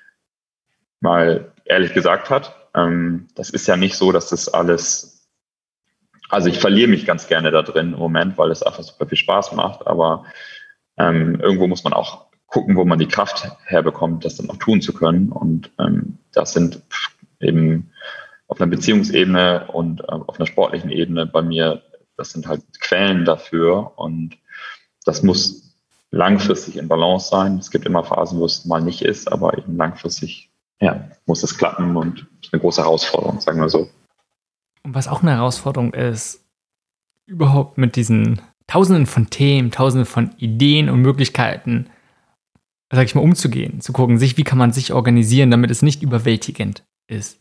Speaker 2: mal ehrlich gesagt hat. Ähm, das ist ja nicht so, dass das alles, also ich verliere mich ganz gerne da drin im Moment, weil es einfach super viel Spaß macht, aber ähm, irgendwo muss man auch gucken, wo man die Kraft herbekommt, das dann auch tun zu können. Und ähm, das sind eben auf einer Beziehungsebene und äh, auf einer sportlichen Ebene bei mir, das sind halt Quellen dafür. Und das muss, langfristig in Balance sein. Es gibt immer Phasen, wo es mal nicht ist, aber eben langfristig, ja, muss es klappen und ist eine große Herausforderung, sagen wir so.
Speaker 1: Und was auch eine Herausforderung ist, überhaupt mit diesen Tausenden von Themen, Tausenden von Ideen und Möglichkeiten, sag ich mal, umzugehen, zu gucken, sich, wie kann man sich organisieren, damit es nicht überwältigend ist.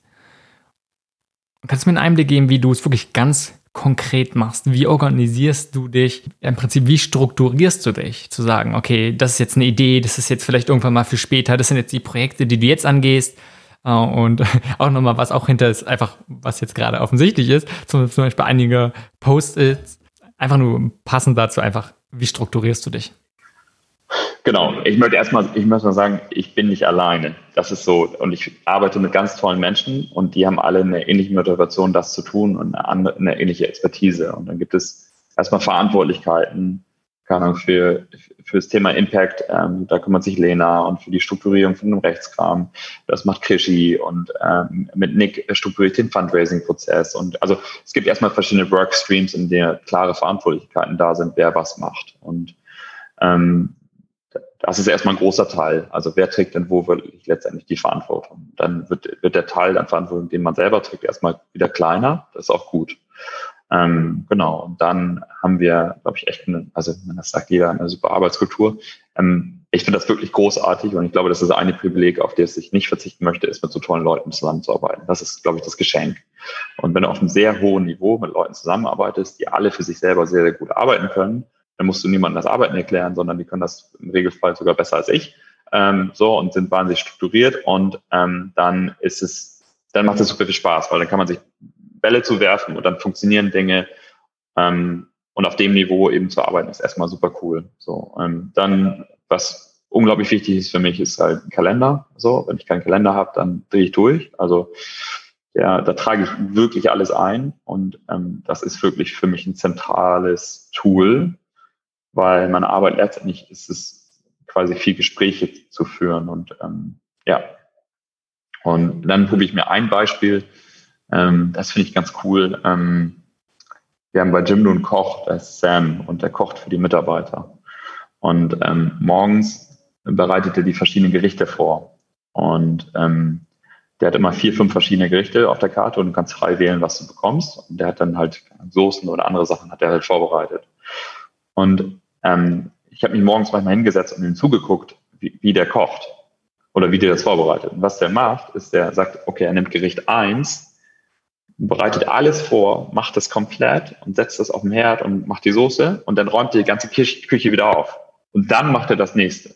Speaker 1: Kannst du mir einen Einblick geben, wie du es wirklich ganz konkret machst? Wie organisierst du dich? Im Prinzip, wie strukturierst du dich? Zu sagen, okay, das ist jetzt eine Idee, das ist jetzt vielleicht irgendwann mal für später, das sind jetzt die Projekte, die du jetzt angehst. Und auch nochmal, was auch hinter ist, einfach, was jetzt gerade offensichtlich ist, zum, zum Beispiel einige Post-its, einfach nur passend dazu, einfach, wie strukturierst du dich?
Speaker 2: Genau, ich möchte erstmal, ich muss mal sagen, ich bin nicht alleine. Das ist so, und ich arbeite mit ganz tollen Menschen und die haben alle eine ähnliche Motivation, das zu tun und eine, andere, eine ähnliche Expertise. Und dann gibt es erstmal Verantwortlichkeiten, keine Ahnung, für, für das Thema Impact, ähm, da kümmert sich Lena, und für die Strukturierung von dem Rechtskram, das macht Krischi, und ähm, mit Nick strukturiert den Fundraising-Prozess. Und also es gibt erstmal verschiedene Workstreams, in denen klare Verantwortlichkeiten da sind, wer was macht. Und ähm, das ist erstmal ein großer Teil. Also wer trägt denn wo wirklich letztendlich die Verantwortung? Dann wird, wird der Teil an Verantwortung, den man selber trägt, erstmal wieder kleiner. Das ist auch gut. Ähm, genau. Und dann haben wir, glaube ich, echt eine, also das sagt jeder, eine super Arbeitskultur. Ähm, ich finde das wirklich großartig, und ich glaube, das ist eine Privileg, auf das ich nicht verzichten möchte, ist, mit so tollen Leuten zusammenzuarbeiten. Das ist, glaube ich, das Geschenk. Und wenn du auf einem sehr hohen Niveau mit Leuten zusammenarbeitest, die alle für sich selber sehr, sehr gut arbeiten können, dann musst du niemandem das Arbeiten erklären, sondern die können das im Regelfall sogar besser als ich. Ähm, so, und sind wahnsinnig strukturiert, und ähm, dann ist es, dann macht es super viel Spaß, weil dann kann man sich Bälle zuwerfen und dann funktionieren Dinge. Ähm, und auf dem Niveau eben zu arbeiten, ist erstmal super cool. So, ähm, dann, was unglaublich wichtig ist für mich, ist halt ein Kalender. So, wenn ich keinen Kalender habe, dann drehe ich durch. Also ja, da trage ich wirklich alles ein, und ähm, das ist wirklich für mich ein zentrales Tool, weil meine Arbeit letztendlich ist es quasi viel Gespräche zu führen, und ähm, ja. Und dann probiere ich mir ein Beispiel, ähm, das finde ich ganz cool. Ähm, wir haben bei Jimdo einen Koch, der ist Sam, und der kocht für die Mitarbeiter. Und ähm, morgens bereitet er die verschiedenen Gerichte vor. Und ähm, der hat immer vier, fünf verschiedene Gerichte auf der Karte, und du kannst frei wählen, was du bekommst. Und der hat dann halt Soßen oder andere Sachen hat er halt vorbereitet. Und ähm, ich habe mich morgens manchmal hingesetzt und ihm zugeguckt, wie, wie der kocht oder wie der das vorbereitet. Und was der macht, ist, der sagt, okay, er nimmt Gericht eins, bereitet alles vor, macht das komplett und setzt das auf den Herd und macht die Soße, und dann räumt er die ganze Küche wieder auf. Und dann macht er das nächste.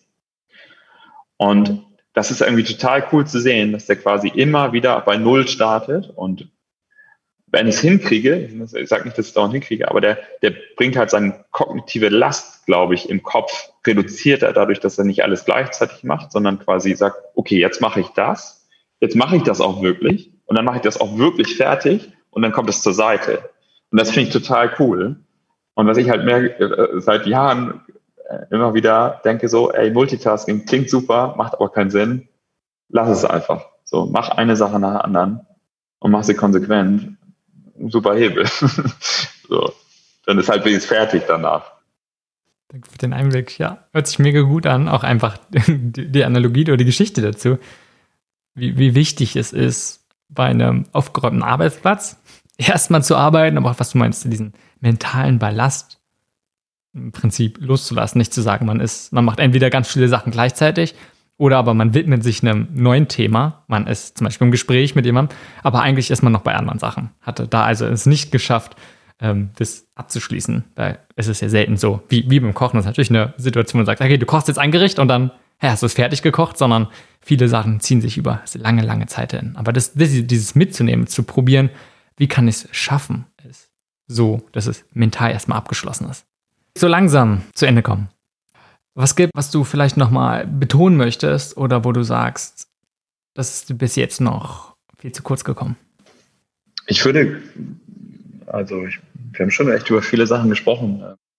Speaker 2: Und das ist irgendwie total cool zu sehen, dass der quasi immer wieder bei Null startet, und wenn ich es hinkriege, ich sage nicht, dass ich es dauernd hinkriege, aber der, der bringt halt seine kognitive Last, glaube ich, im Kopf, reduziert er dadurch, dass er nicht alles gleichzeitig macht, sondern quasi sagt, okay, jetzt mache ich das, jetzt mache ich das auch wirklich, und dann mache ich das auch wirklich fertig, und dann kommt es zur Seite. Und das finde ich total cool. Und was ich halt mehr äh, seit Jahren äh, immer wieder denke, so, ey, Multitasking klingt super, macht aber keinen Sinn, lass es einfach. So, mach eine Sache nach der anderen und mach sie konsequent. Super Hebel. So, dann ist halt wenigstens fertig danach.
Speaker 1: Danke für den Einblick. Ja, hört sich mega gut an. Auch einfach die, die Analogie oder die Geschichte dazu, wie, wie wichtig es ist, bei einem aufgeräumten Arbeitsplatz erstmal zu arbeiten, aber auch, was du meinst, diesen mentalen Ballast im Prinzip loszulassen. Nicht zu sagen, man ist, man macht entweder ganz viele Sachen gleichzeitig, oder aber man widmet sich einem neuen Thema. Man ist zum Beispiel im Gespräch mit jemandem, aber eigentlich ist man noch bei anderen Sachen. Hatte da also es nicht geschafft, ähm, das abzuschließen. Weil es ist ja selten so, wie, wie beim Kochen. Das ist natürlich eine Situation, wo man sagt, okay, du kochst jetzt ein Gericht und dann ja, hast du es fertig gekocht, sondern viele Sachen ziehen sich über lange, lange Zeit hin. Aber das, das, dieses mitzunehmen, zu probieren, wie kann ich es schaffen, ist so, dass es mental erstmal abgeschlossen ist. So langsam zu Ende kommen. Was gibt, was du vielleicht nochmal betonen möchtest oder wo du sagst, das ist bis jetzt noch viel zu kurz gekommen?
Speaker 2: Ich würde, also ich, wir haben schon echt über viele Sachen gesprochen.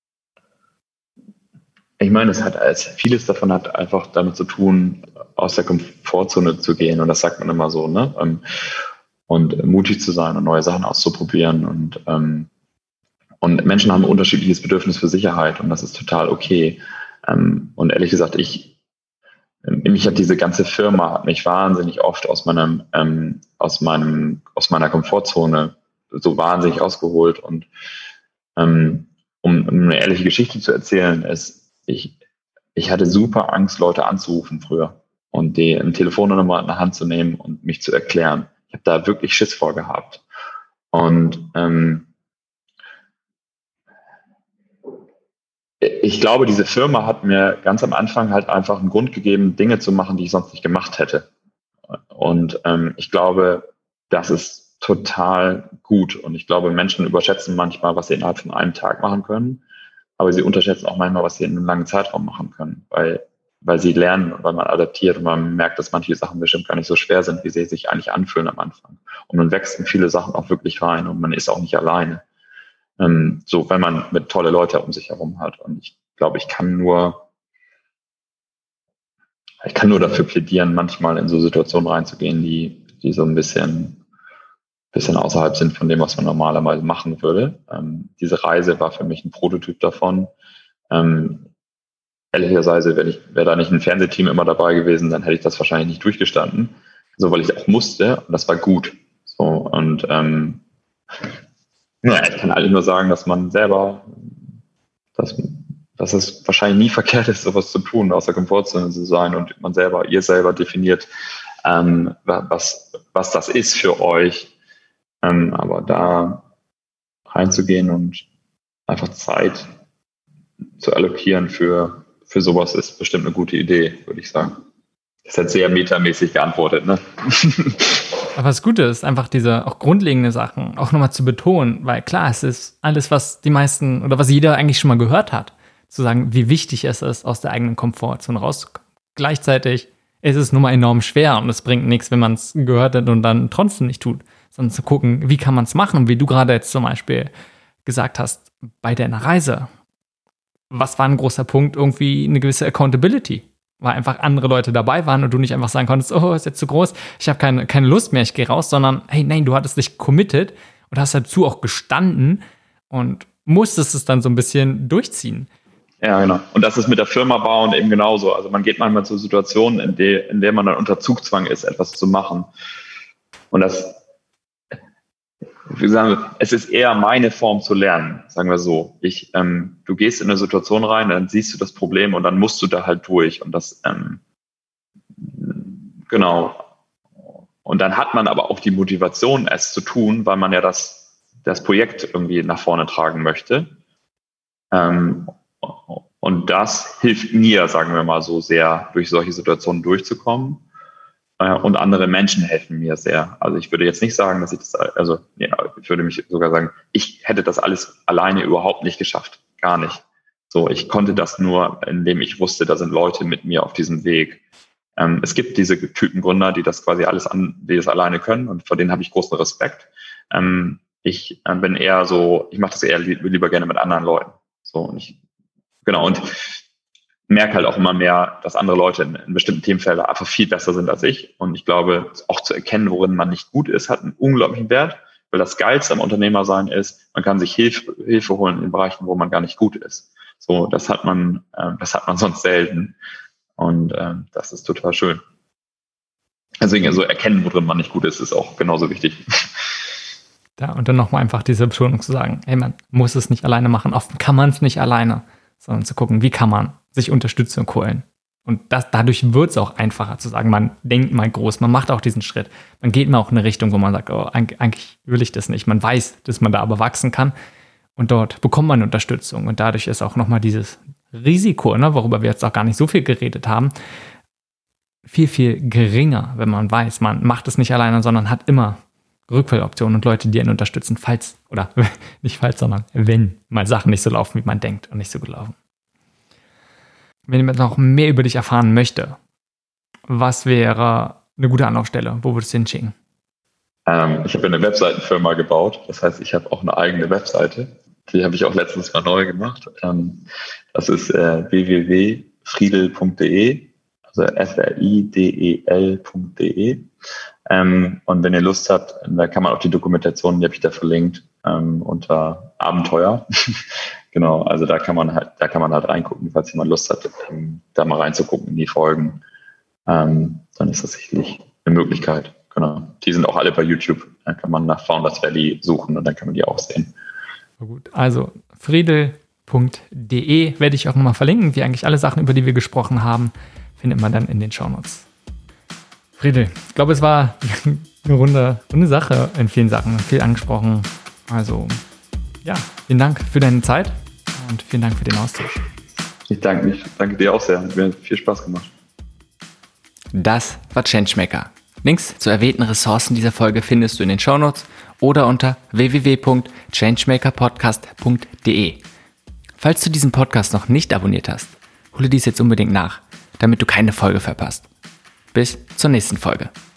Speaker 2: Ich meine, es hat als vieles davon hat einfach damit zu tun, aus der Komfortzone zu gehen, und das sagt man immer so, ne? Und mutig zu sein und neue Sachen auszuprobieren, und und Menschen haben ein unterschiedliches Bedürfnis für Sicherheit, und das ist total okay. Ähm, und ehrlich gesagt, ich, mich hat diese ganze Firma hat mich wahnsinnig oft aus meinem, ähm, aus meinem, aus meiner Komfortzone so wahnsinnig rausgeholt. Und ähm, um, um eine ehrliche Geschichte zu erzählen, ist, ich, ich hatte super Angst, Leute anzurufen früher und die eine Telefonnummer in der Hand zu nehmen und mich zu erklären. Ich habe da wirklich Schiss vor gehabt. Und ähm, ich glaube, diese Firma hat mir ganz am Anfang halt einfach einen Grund gegeben, Dinge zu machen, die ich sonst nicht gemacht hätte. Und ähm, ich glaube, das ist total gut. Und ich glaube, Menschen überschätzen manchmal, was sie innerhalb von einem Tag machen können, aber sie unterschätzen auch manchmal, was sie in einem langen Zeitraum machen können, weil, weil sie lernen und weil man adaptiert und man merkt, dass manche Sachen bestimmt gar nicht so schwer sind, wie sie sich eigentlich anfühlen am Anfang. Und man wächst in viele Sachen auch wirklich rein und man ist auch nicht alleine. Ähm, so, wenn man mit tolle Leute um sich herum hat. Und ich glaube, ich kann nur, ich kann nur dafür plädieren, manchmal in so Situationen reinzugehen, die, die so ein bisschen, bisschen außerhalb sind von dem, was man normalerweise machen würde. Ähm, diese Reise war für mich ein Prototyp davon. Ähm, ehrlicherweise, wenn ich, wäre da nicht ein Fernsehteam immer dabei gewesen, dann hätte ich das wahrscheinlich nicht durchgestanden. So, weil ich auch musste und das war gut. So, und, ähm, ja, ich kann eigentlich nur sagen, dass man selber, dass, dass es wahrscheinlich nie verkehrt ist, sowas zu tun, aus der Komfortzone zu sein und man selber, ihr selber definiert, ähm, was, was das ist für euch. Ähm, aber da reinzugehen und einfach Zeit zu allokieren für, für sowas ist bestimmt eine gute Idee, würde ich sagen. Das ist jetzt sehr metamäßig geantwortet, ne?
Speaker 1: Aber das Gute ist einfach diese auch grundlegende Sachen auch nochmal zu betonen, weil klar, es ist alles, was die meisten oder was jeder eigentlich schon mal gehört hat, zu sagen, wie wichtig es ist, aus der eigenen Komfortzone rauszukommen. Gleichzeitig ist es nun mal enorm schwer und es bringt nichts, wenn man es gehört hat und dann trotzdem nicht tut, sondern zu gucken, wie kann man es machen und wie du gerade jetzt zum Beispiel gesagt hast, bei deiner Reise. Was war ein großer Punkt? Irgendwie eine gewisse Accountability. Weil einfach andere Leute dabei waren und du nicht einfach sagen konntest, oh, ist jetzt zu groß, ich habe keine, keine Lust mehr, ich gehe raus, sondern hey, nein, du hattest dich committed und hast dazu auch gestanden und musstest es dann so ein bisschen durchziehen.
Speaker 2: Ja, genau. Und das ist mit der Firma bauen eben genauso. Also man geht manchmal zu Situationen, in der, in der man dann unter Zugzwang ist, etwas zu machen. Und das, wie sagen wir, es ist eher meine Form zu lernen, sagen wir so. Ich, ähm, du gehst in eine Situation rein, dann siehst du das Problem und dann musst du da halt durch. Und das, ähm, genau. Und dann hat man aber auch die Motivation, es zu tun, weil man ja das, das Projekt irgendwie nach vorne tragen möchte. Ähm, und das hilft mir, sagen wir mal so, sehr, durch solche Situationen durchzukommen. Und andere Menschen helfen mir sehr. Also ich würde jetzt nicht sagen, dass ich das, also ja, ich würde mich sogar sagen, ich hätte das alles alleine überhaupt nicht geschafft. Gar nicht. So, ich konnte das nur, indem ich wusste, da sind Leute mit mir auf diesem Weg. Ähm, es gibt diese Typen Gründer, die das quasi alles an, die das alleine können und vor denen habe ich großen Respekt. Ähm, ich äh, bin eher so, ich mache das eher li- lieber gerne mit anderen Leuten. So, und ich, genau, und merke halt auch immer mehr, dass andere Leute in, in bestimmten Themenfeldern einfach viel besser sind als ich. Und ich glaube, auch zu erkennen, worin man nicht gut ist, hat einen unglaublichen Wert, weil das Geilste am Unternehmersein ist, man kann sich Hilfe, Hilfe holen in Bereichen, wo man gar nicht gut ist. So, das hat man, äh, das hat man sonst selten. Und äh, das ist total schön. Deswegen, also erkennen, worin man nicht gut ist, ist auch genauso wichtig.
Speaker 1: Ja, und dann nochmal einfach diese Betonung zu sagen, hey, man muss es nicht alleine machen, oft kann man es nicht alleine, sondern zu gucken, wie kann man sich Unterstützung holen. Und das, dadurch wird es auch einfacher zu sagen, man denkt mal groß, man macht auch diesen Schritt. Man geht mal auch in eine Richtung, wo man sagt, oh, eigentlich will ich das nicht. Man weiß, dass man da aber wachsen kann und dort bekommt man Unterstützung. Und dadurch ist auch nochmal dieses Risiko, ne, worüber wir jetzt auch gar nicht so viel geredet haben, viel, viel geringer, wenn man weiß, man macht es nicht alleine, sondern hat immer Rückfalloptionen und Leute, die einen unterstützen, falls, oder nicht falls, sondern wenn mal Sachen nicht so laufen, wie man denkt und nicht so gelaufen. Wenn jemand noch mehr über dich erfahren möchte, was wäre eine gute Anlaufstelle? Wo würdest du hinschicken?
Speaker 2: Ähm, ich habe eine Webseitenfirma gebaut. Das heißt, ich habe auch eine eigene Webseite. Die habe ich auch letztens mal neu gemacht. Ähm, das ist äh, w w w punkt friedel punkt d e, also f r i d e l punkt d e. Ähm, und wenn ihr Lust habt, da kann man auch die Dokumentation, die habe ich da verlinkt, ähm, unter Abenteuer. Genau, also da kann man halt, da kann man halt reingucken, falls jemand Lust hat, ähm, da mal reinzugucken in die Folgen. Ähm, dann ist das sicherlich eine Möglichkeit. Genau. Die sind auch alle bei YouTube. Da kann man nach Founders Valley suchen und dann kann man die auch sehen.
Speaker 1: Gut, also friedel punkt de werde ich auch nochmal verlinken, wie eigentlich alle Sachen, über die wir gesprochen haben, findet man dann in den Shownotes. Friedel, ich glaube, es war eine runde, runde Sache in vielen Sachen, viel angesprochen. Also ja, vielen Dank für deine Zeit und vielen Dank für den Austausch.
Speaker 2: Ich danke mich, danke dir auch sehr. Hat mir viel Spaß gemacht.
Speaker 1: Das war Changemaker. Links zu erwähnten Ressourcen dieser Folge findest du in den Shownotes oder unter w w w punkt changemakerpodcast punkt de. Falls du diesen Podcast noch nicht abonniert hast, hole dies jetzt unbedingt nach, damit du keine Folge verpasst. Bis zur nächsten Folge.